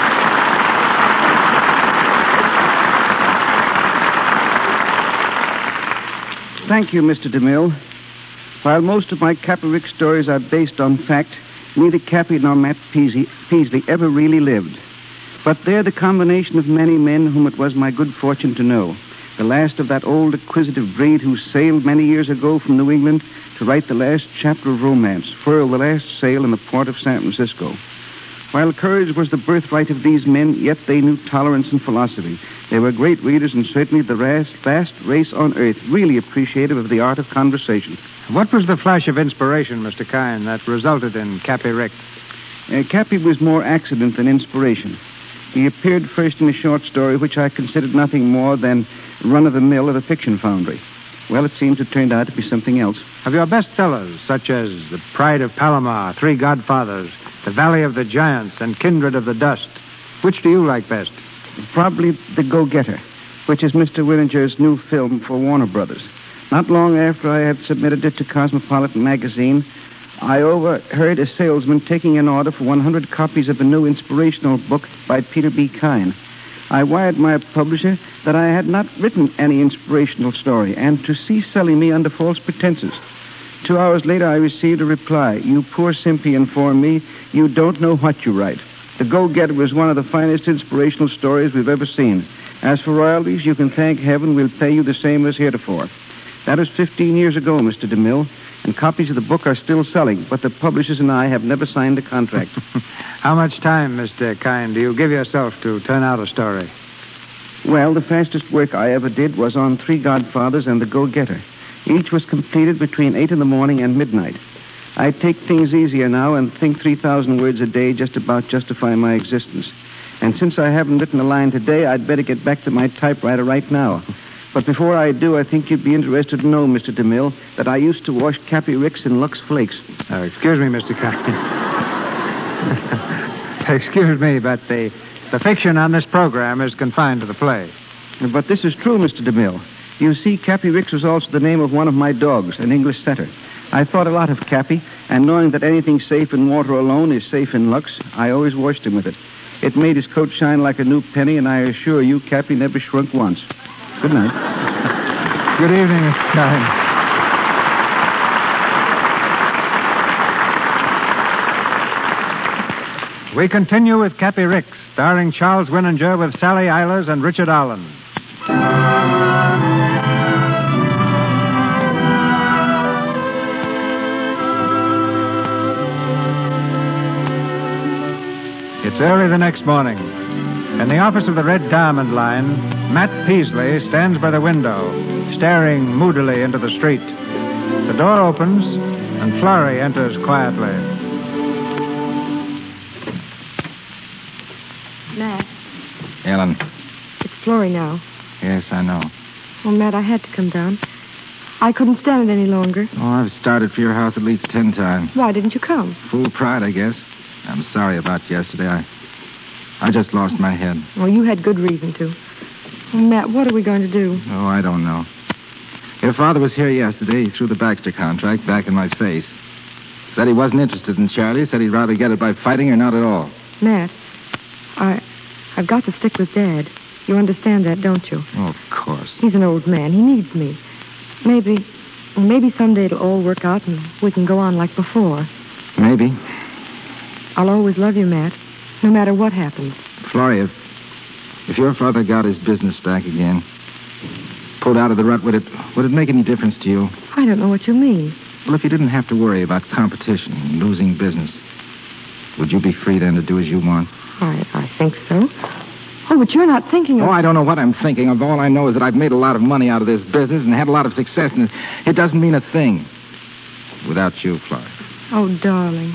Thank you, Mister DeMille. While most of my Cappy Rick stories are based on fact, neither Cappy nor Matt Peasy, Peasley ever really lived. But they're the combination of many men whom it was my good fortune to know. The last of that old acquisitive breed who sailed many years ago from New England to write the last chapter of romance, furl the last sail in the port of San Francisco. While courage was the birthright of these men, yet they knew tolerance and philosophy. They were great readers and certainly the vast, vast race on earth, really appreciative of the art of conversation. What was the flash of inspiration, Mister Kyne, that resulted in Cappy Rick? Uh, Cappy was more accident than inspiration. He appeared first in a short story which I considered nothing more than run-of-the-mill at a fiction foundry. Well, it seems it turned out to be something else. Of your bestsellers, such as The Pride of Palomar, Three Godfathers, The Valley of the Giants, and Kindred of the Dust, which do you like best? Probably The Go-Getter, which is Mister Willinger's new film for Warner Brothers. Not long after I had submitted it to Cosmopolitan magazine, I overheard a salesman taking an order for one hundred copies of a new inspirational book by Peter B. Kyne. I wired my publisher that I had not written any inspirational story and to cease selling me under false pretenses. Two hours later, I received a reply. You poor simpy informed me you don't know what you write. The Go-Getter was one of the finest inspirational stories we've ever seen. As for royalties, you can thank heaven we'll pay you the same as heretofore. That was fifteen years ago, Mister DeMille, and copies of the book are still selling, but the publishers and I have never signed a contract. How much time, Mister Kyne, do you give yourself to turn out a story? Well, the fastest work I ever did was on Three Godfathers and The Go-Getter. Each was completed between eight in the morning and midnight. I take things easier now and think three thousand words a day just about justify my existence. And since I haven't written a line today, I'd better get back to my typewriter right now. But before I do, I think you'd be interested to know, Mister DeMille, that I used to wash Cappy Ricks in Lux Flakes. Oh, excuse me, Mister Kyne. Excuse me, but the, the fiction on this program is confined to the play. But this is true, Mister DeMille. You see, Cappy Ricks was also the name of one of my dogs, an English setter. I thought a lot of Cappy, and knowing that anything safe in water alone is safe in Lux, I always washed him with it. It made his coat shine like a new penny, and I assure you, Cappy never shrunk once. Good night. Good evening, Mister Kyne. We continue with Cappy Ricks, starring Charles Winninger with Sally Eilers and Richard Allen. It's early the next morning. In the office of the Red Diamond Line, Matt Peasley stands by the window, staring moodily into the street. The door opens, and Florrie enters quietly. Matt, Ellen. it's Florrie now. Yes, I know. Oh, Matt, I had to come down. I couldn't stand it any longer. Oh, I've started for your house at least ten times. Why didn't you come? Fool pride, I guess. I'm sorry about yesterday. I I just lost my head. Well, you had good reason to. Oh, Matt, what are we going to do? Oh, I don't know. Your father was here yesterday. He threw the Baxter contract back in my face. Said he wasn't interested in Charlie. Said he'd rather get it by fighting or not at all. Matt, I, I've got to stick with Dad. You understand that, don't you? Oh, of course. He's an old man. He needs me. Maybe, maybe someday it'll all work out and we can go on like before. Maybe. I'll always love you, Matt, no matter what happens. Florrie, if, if your father got his business back again, pulled out of the rut, would it, would it make any difference to you? I don't know what you mean. Well, if you didn't have to worry about competition and losing business, would you be free then to do as you want? I, I think so. Oh, but you're not thinking of... Oh, I don't know what I'm thinking of. All I know is that I've made a lot of money out of this business and had a lot of success, and it doesn't mean a thing without you, Florrie. Oh, darling.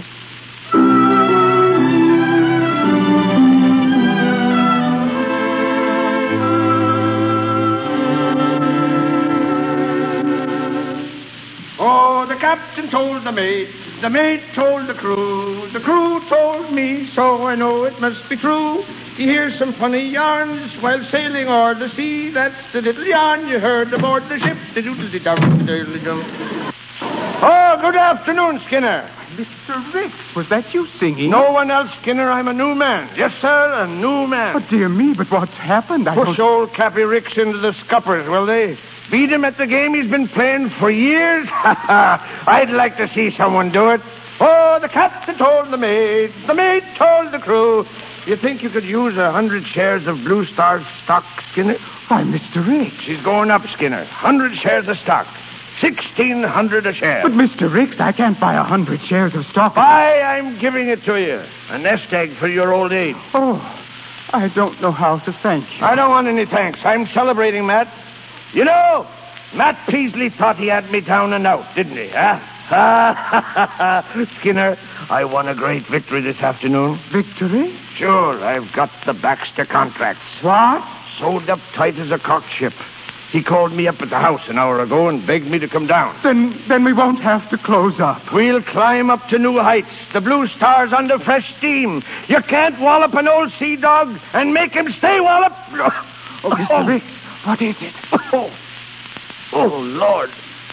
Oh, the captain told the mate, the mate told the crew, the crew told me, so I know it must be true. You hear some funny yarns while sailing o'er the sea. That's the little yarn you heard aboard the ship. The doodly-dum, doodly-dum. Oh, good afternoon, Skinner. Mister Ricks, was that you singing? No one else, Skinner. I'm a new man. Yes, sir, a new man. Oh, dear me, but what's happened? I Push don't... old Cappy Ricks into the scuppers, will they? Beat him at the game he's been playing for years? I'd like to see someone do it. Oh, the captain told the mate. The mate told the crew. You think you could use a hundred shares of Blue Star stock, Skinner? Why, Mister Ricks. She's going up, Skinner. Hundred shares of stock. Sixteen hundred a share. But, Mister Ricks, I can't buy a hundred shares of stock. Why, I'm giving it to you. A nest egg for your old age. Oh, I don't know how to thank you. I don't want any thanks. I'm celebrating, Matt. You know, Matt Peasley thought he had me down and out, didn't he, huh? Skinner, I won a great victory this afternoon. Victory? Sure, I've got the Baxter contracts. What? Sewed up tight as a cocked ship. He called me up at the house an hour ago and begged me to come down. Then then we won't have to close up. We'll climb up to new heights. The Blue Star's under fresh steam. You can't wallop an old sea dog and make him stay wallop. Oh, Mister Oh. Ricks, what is it? Oh, oh Lord.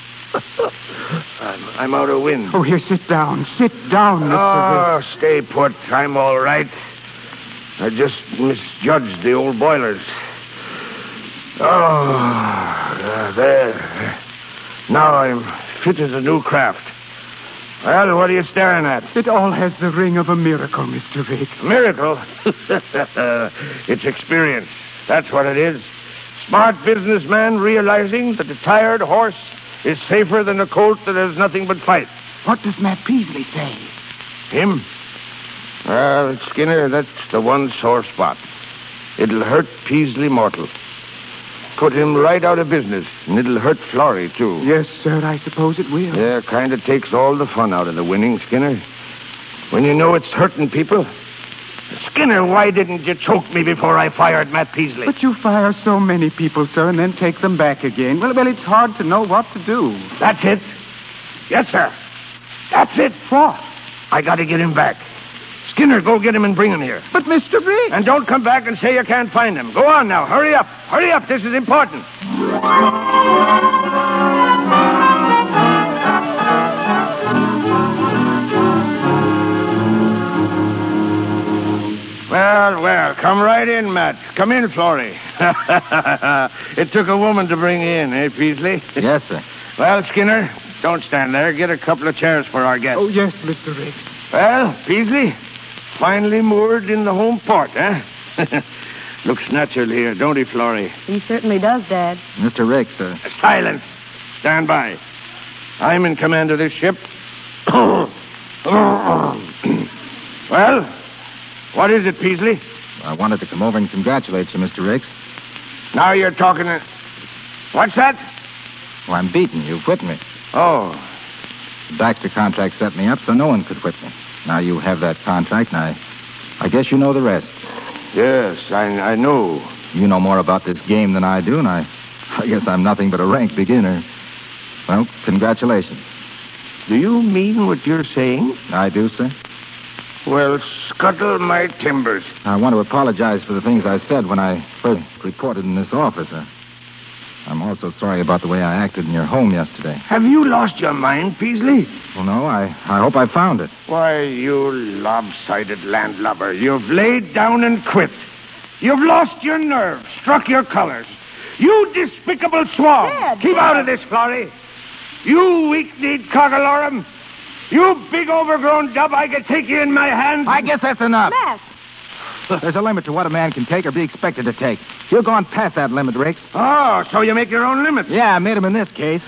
I'm, I'm out of wind. Oh, here, sit down. Sit down, Mister Oh, Ricks. stay put. I'm all right. I just misjudged the old boilers. Oh, uh, there. Now I'm fit as a new craft. Well, what are you staring at? It all has the ring of a miracle, Mister Ricks. Miracle? It's experience. That's what it is. Smart businessman realizing that a tired horse is safer than a colt that has nothing but fight. What does Matt Peasley say? Him? Well, Skinner, that's the one sore spot. It'll hurt Peasley mortal. Put him right out of business, and it'll hurt Florrie, too. Yes, sir, I suppose it will. Yeah, kind of takes all the fun out of the winning, Skinner. When you know it's hurting people. Skinner, why didn't you choke me before I fired Matt Peasley? But you fire so many people, sir, and then take them back again. Well, well, it's hard to know what to do. That's it. Yes, sir. That's it. What? I got to get him back. Skinner, go get him and bring him here. But, Mister Ricks... And don't come back and say you can't find him. Go on now. Hurry up. Hurry up. This is important. Well, well, come right in, Matt. Come in, Florrie. It took a woman to bring you in, eh, Peasley? Yes, sir. Well, Skinner, don't stand there. Get a couple of chairs for our guest. Oh, yes, Mister Ricks. Well, Peasley, finally moored in the home port, eh? Looks natural here, don't he, Florrie? He certainly does, Dad. Mister Ricks, sir. Silence. Stand by. I'm in command of this ship. Well, what is it, Peasley? I wanted to come over and congratulate you, Mister Ricks. Now you're talking to... What's that? Well, I'm beaten. You whipped me. Oh. The Baxter contract set me up so no one could whip me. Now you have that contract, and I, I guess you know the rest. Yes, I, I know. You know more about this game than I do, and I, I guess I'm nothing but a rank beginner. Well, congratulations. Do you mean what you're saying? I do, sir. Well, scuttle my timbers. I want to apologize for the things I said when I first reported in this office. Uh, I'm also sorry about the way I acted in your home yesterday. Have you lost your mind, Peasley? Well, no, I, I hope I found it. Why, you lopsided landlubber, you've laid down and quit. You've lost your nerve, struck your colors. You despicable swab. Dad, Keep Dad. out of this, Florrie. You weak-kneed cockalorum. You big overgrown dub, I could take you in my hands. I guess that's enough. Matt. There's a limit to what a man can take or be expected to take. You're going past that limit, Ricks. Oh, so you make your own limits? Yeah, I made him in this case.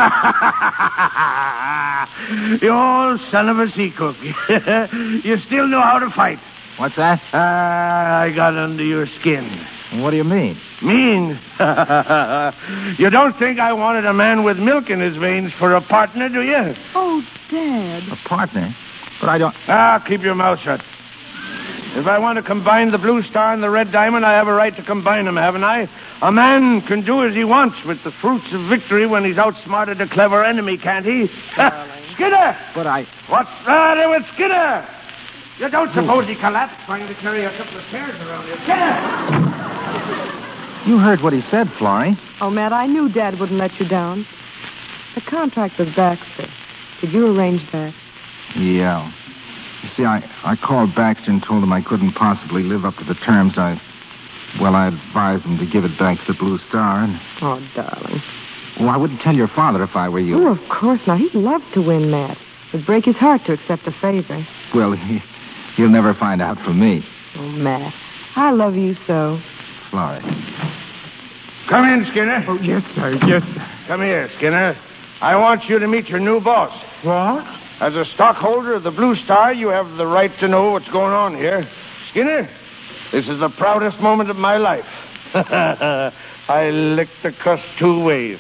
You old son of a sea cook. You still know how to fight. What's that? Ah, I got under your skin. What do you mean? Mean? You don't think I wanted a man with milk in his veins for a partner, do you? Oh, Dad. A partner? But I don't... Ah, keep your mouth shut. If I want to combine the Blue Star and the Red Diamond, I have a right to combine them, haven't I? A man can do as he wants with the fruits of victory when he's outsmarted a clever enemy, can't he? Skinner! But I... What's the matter with Skinner? You don't suppose he collapsed trying to carry a couple of chairs around here? Skinner! You heard what he said, Florrie. Oh, Matt, I knew Dad wouldn't let you down. The contract with Baxter. Did you arrange that? Yeah. You see, I, I called Baxter and told him I couldn't possibly live up to the terms I... Well, I advised him to give it back to the Blue Star and... Oh, darling. Well, I wouldn't tell your father if I were you. Oh, of course not. He loves to win, Matt. It'd break his heart to accept a favor. Well, he, he'll never find out from me. Oh, Matt, I love you so. Florrie. Come in, Skinner. Oh, yes, sir. Yes, sir. Come here, Skinner. I want you to meet your new boss. What? As a stockholder of the Blue Star, you have the right to know what's going on here. Skinner, this is the proudest moment of my life. I licked the cuss two ways.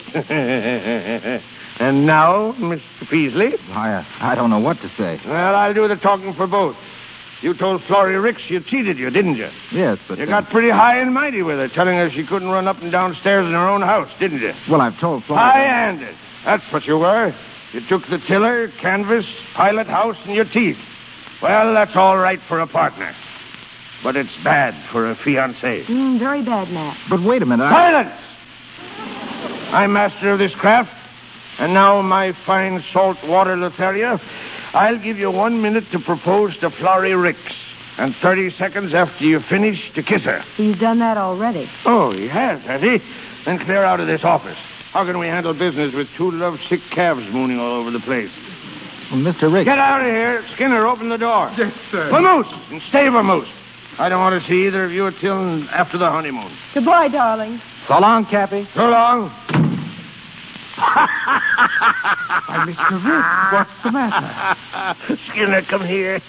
And now, Mister Peasley? I, I don't know what to say. Well, I'll do the talking for both. You told Florrie Ricks she cheated you, didn't you? Yes, but... You uh, got pretty high and mighty with her, telling her she couldn't run up and down stairs in her own house, didn't you? Well, I've told Florrie... High-handed. That's what you were. You took the tiller, canvas, pilot house, and your teeth. Well, that's all right for a partner. But it's bad for a fiancé. Mm, very bad, Matt. But wait a minute, I... Silence! I'm master of this craft, and now, my fine salt-water Lotharia, I'll give you one minute to propose to Florrie Ricks, and thirty seconds after you finish to kiss her. He's done that already. Oh, he has, has he? Then clear out of this office. How can we handle business with two love-sick calves mooning all over the place? Well, Mister Ricks... Get out of here. Skinner, open the door. Yes, sir. Vamoose, and stay vamoose. I don't want to see either of you until after the honeymoon. Goodbye, darling. So long, Cappy. So long. Why, Mister Ricks, what's the matter? Skinner, come here.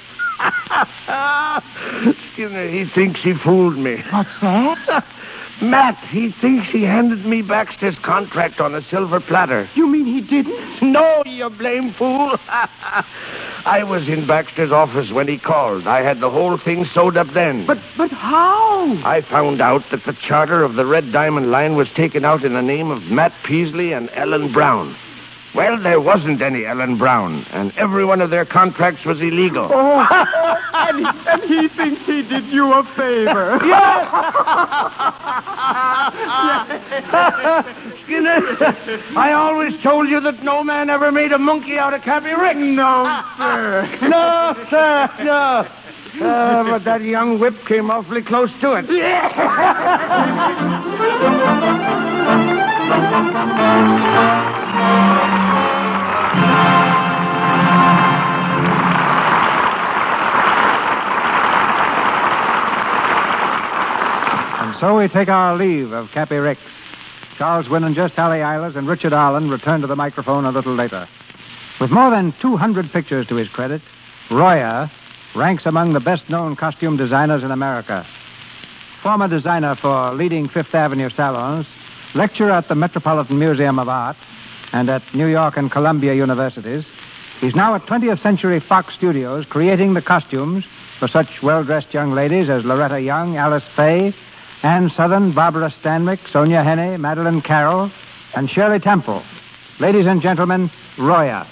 Skinner, he thinks he fooled me. What's that? Matt, he thinks he handed me Baxter's contract on a silver platter. You mean he didn't? No, you blame fool. I was in Baxter's office when he called. I had the whole thing sewed up then. But but how? I found out that the charter of the Red Diamond Line was taken out in the name of Matt Peasley and Ellen Brown. Well, there wasn't any Ellen Brown, and every one of their contracts was illegal. Oh, and, he, and he thinks he did you a favor. Yes! Skinner, I always told you that no man ever made a monkey out of Cappy Rick. No, sir. No, sir, no. Uh, but that young whip came awfully close to it. And so we take our leave of Cappy Ricks. Charles Winninger, Sally Eilers, and Richard Arlen return to the microphone a little later. With more than two hundred pictures to his credit, Royer ranks among the best-known costume designers in America. Former designer for leading Fifth Avenue salons, lecturer at the Metropolitan Museum of Art, and at New York and Columbia Universities, he's now at twentieth Century Fox Studios creating the costumes for such well-dressed young ladies as Loretta Young, Alice Faye, Anne Southern, Barbara Stanwyck, Sonia Henney, Madeline Carroll, and Shirley Temple. Ladies and gentlemen, Royer.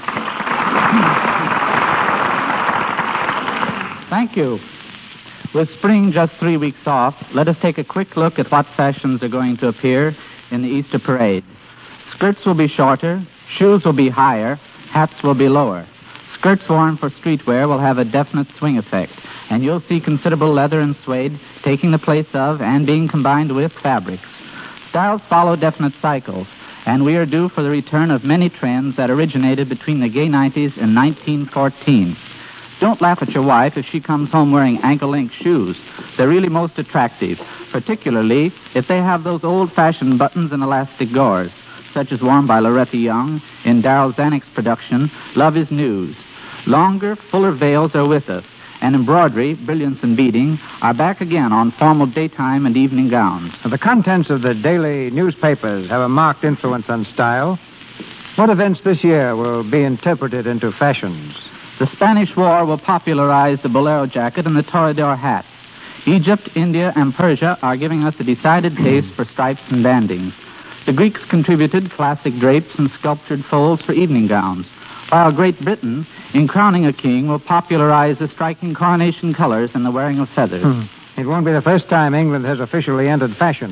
Thank you. With spring just three weeks off, let us take a quick look at what fashions are going to appear in the Easter parade. Skirts will be shorter, shoes will be higher, hats will be lower. Skirts worn for streetwear will have a definite swing effect, and you'll see considerable leather and suede taking the place of and being combined with fabrics. Styles follow definite cycles, and we are due for the return of many trends that originated between the gay nineties and nineteen fourteen. Don't laugh at your wife if she comes home wearing ankle-length shoes. They're really most attractive, particularly if they have those old-fashioned buttons and elastic gores, such as worn by Loretta Young in Darryl Zanuck's production, Love is News. Longer, fuller veils are with us, and embroidery, brilliance, and beading are back again on formal daytime and evening gowns. The contents of the daily newspapers have a marked influence on style. What events this year will be interpreted into fashions? The Spanish War will popularize the bolero jacket and the toreador hat. Egypt, India, and Persia are giving us a decided taste for stripes and bandings. The Greeks contributed classic drapes and sculptured folds for evening gowns, while Great Britain, in crowning a king, will popularize the striking coronation colors and the wearing of feathers. Hmm. It won't be the first time England has officially entered fashion.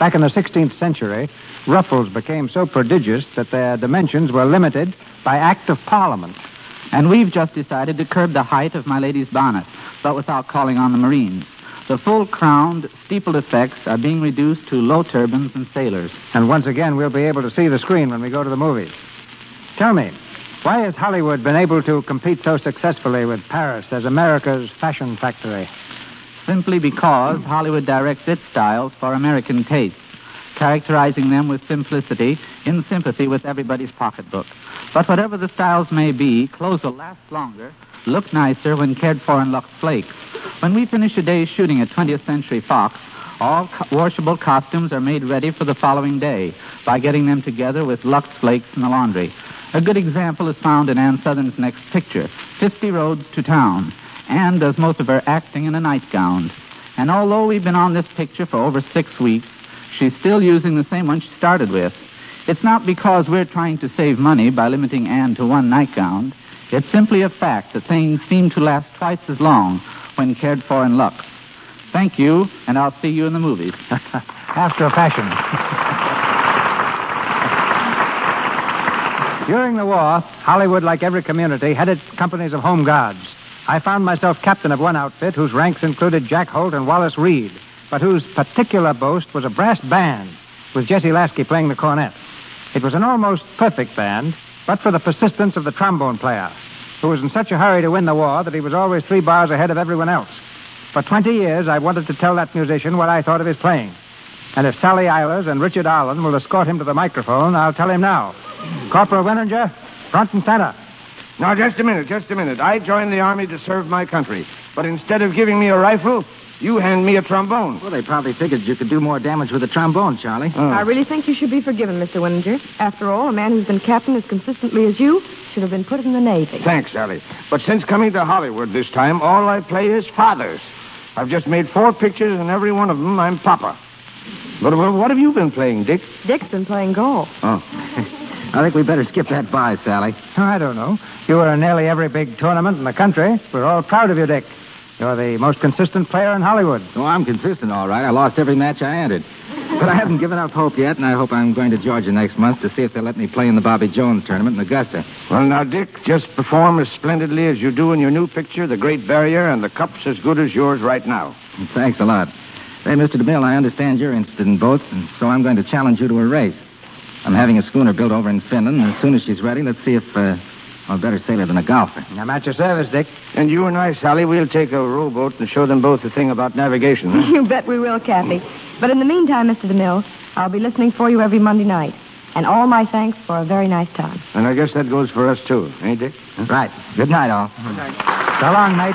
Back in the sixteenth century, ruffles became so prodigious that their dimensions were limited by Act of Parliament. And we've just decided to curb the height of my lady's bonnet, but without calling on the Marines. The full-crowned, steepled effects are being reduced to low turbans and sailors. And once again, we'll be able to see the screen when we go to the movies. Tell me, why has Hollywood been able to compete so successfully with Paris as America's fashion factory? Simply because Hollywood directs its styles for American tastes, characterizing them with simplicity in sympathy with everybody's pocketbook. But whatever the styles may be, clothes will last longer, look nicer when cared for in Lux Flakes. When we finish a day's shooting at twentieth Century Fox, all co- washable costumes are made ready for the following day by getting them together with Lux Flakes in the laundry. A good example is found in Ann Sothern's next picture, Fifty Roads to Town. Ann does most of her acting in a nightgown. And although we've been on this picture for over six weeks, she's still using the same one she started with. It's not because we're trying to save money by limiting Ann to one nightgown. It's simply a fact that things seem to last twice as long when cared for in Lux. Thank you, and I'll see you in the movies. After a fashion. During the war, Hollywood, like every community, had its companies of home guards. I found myself captain of one outfit whose ranks included Jack Holt and Wallace Reed, but whose particular boast was a brass band with Jesse Lasky playing the cornet. It was an almost perfect band, but for the persistence of the trombone player, who was in such a hurry to win the war that he was always three bars ahead of everyone else. For twenty years, I wanted to tell that musician what I thought of his playing. And if Sally Eilers and Richard Arlen will escort him to the microphone, I'll tell him now. Corporal Winninger, front and center. Now, just a minute, just a minute. I joined the Army to serve my country. But instead of giving me a rifle, you hand me a trombone. Well, they probably figured you could do more damage with a trombone, Charlie. Oh. I really think you should be forgiven, Mister Winninger. After all, a man who's been captain as consistently as you should have been put in the Navy. Thanks, Sally. But since coming to Hollywood this time, all I play is fathers. I've just made four pictures, and every one of them I'm Papa. But well, what have you been playing, Dick? Dick's been playing golf. Oh. I think we better skip that by, Sally. Oh, I don't know. You were in nearly every big tournament in the country. We're all proud of you, Dick. You're the most consistent player in Hollywood. Oh, I'm consistent, all right. I lost every match I entered. But I haven't given up hope yet, and I hope I'm going to Georgia next month to see if they'll let me play in the Bobby Jones tournament in Augusta. Well, now, Dick, just perform as splendidly as you do in your new picture, The Great Barrier, and the cup's as good as yours right now. Thanks a lot. Hey, Mister DeMille, I understand you're interested in boats, and so I'm going to challenge you to a race. I'm having a schooner built over in Finland, and as soon as she's ready, let's see if uh, I'm a better sailor than a golfer. I'm at your service, Dick. And you and I, Sally, we'll take a rowboat and show them both the thing about navigation. Huh? You bet we will, Kathy. But in the meantime, Mister DeMille, I'll be listening for you every Monday night. And all my thanks for a very nice time. And I guess that goes for us, too. Ain't Dick? Huh? Right. Good night, all. Good night. So long, mate.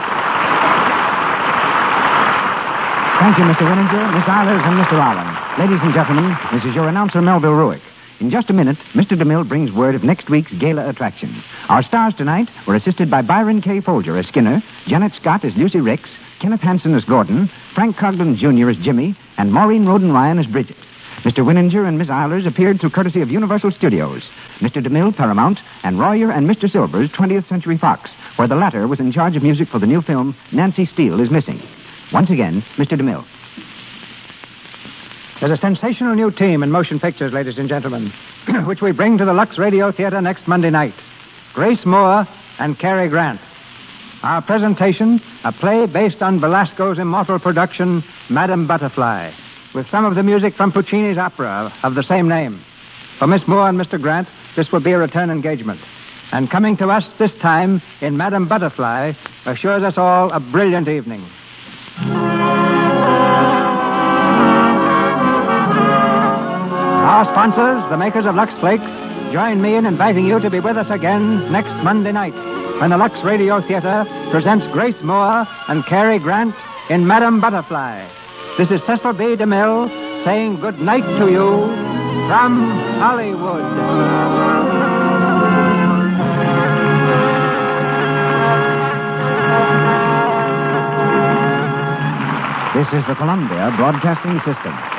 Thank you, Mister Winninger, Miss Eilers, and Mister Allen. Ladies and gentlemen, this is your announcer, Melville Ruick. In just a minute, Mister DeMille brings word of next week's gala attraction. Our stars tonight were assisted by Byron K. Folger as Skinner, Janet Scott as Lucy Ricks, Kenneth Hansen as Gordon, Frank Coglan Junior as Jimmy, and Maureen Roden Ryan as Bridget. Mister Winninger and Miss Eilers appeared through courtesy of Universal Studios, Mister DeMille, Paramount, and Royer and Mister Silvers, twentieth Century Fox, where the latter was in charge of music for the new film Nancy Steele is Missing. Once again, Mister DeMille. There's a sensational new team in motion pictures, ladies and gentlemen, which we bring to the Lux Radio Theater next Monday night. Grace Moore and Cary Grant. Our presentation, a play based on Belasco's immortal production, Madame Butterfly, with some of the music from Puccini's opera of the same name. For Miss Moore and Mister Grant, this will be a return engagement. And coming to us this time in Madame Butterfly assures us all a brilliant evening. Our sponsors, the makers of Lux Flakes, join me in inviting you to be with us again next Monday night when the Lux Radio Theater presents Grace Moore and Cary Grant in Madame Butterfly. This is Cecil B. DeMille saying good night to you from Hollywood. This is the Columbia Broadcasting System.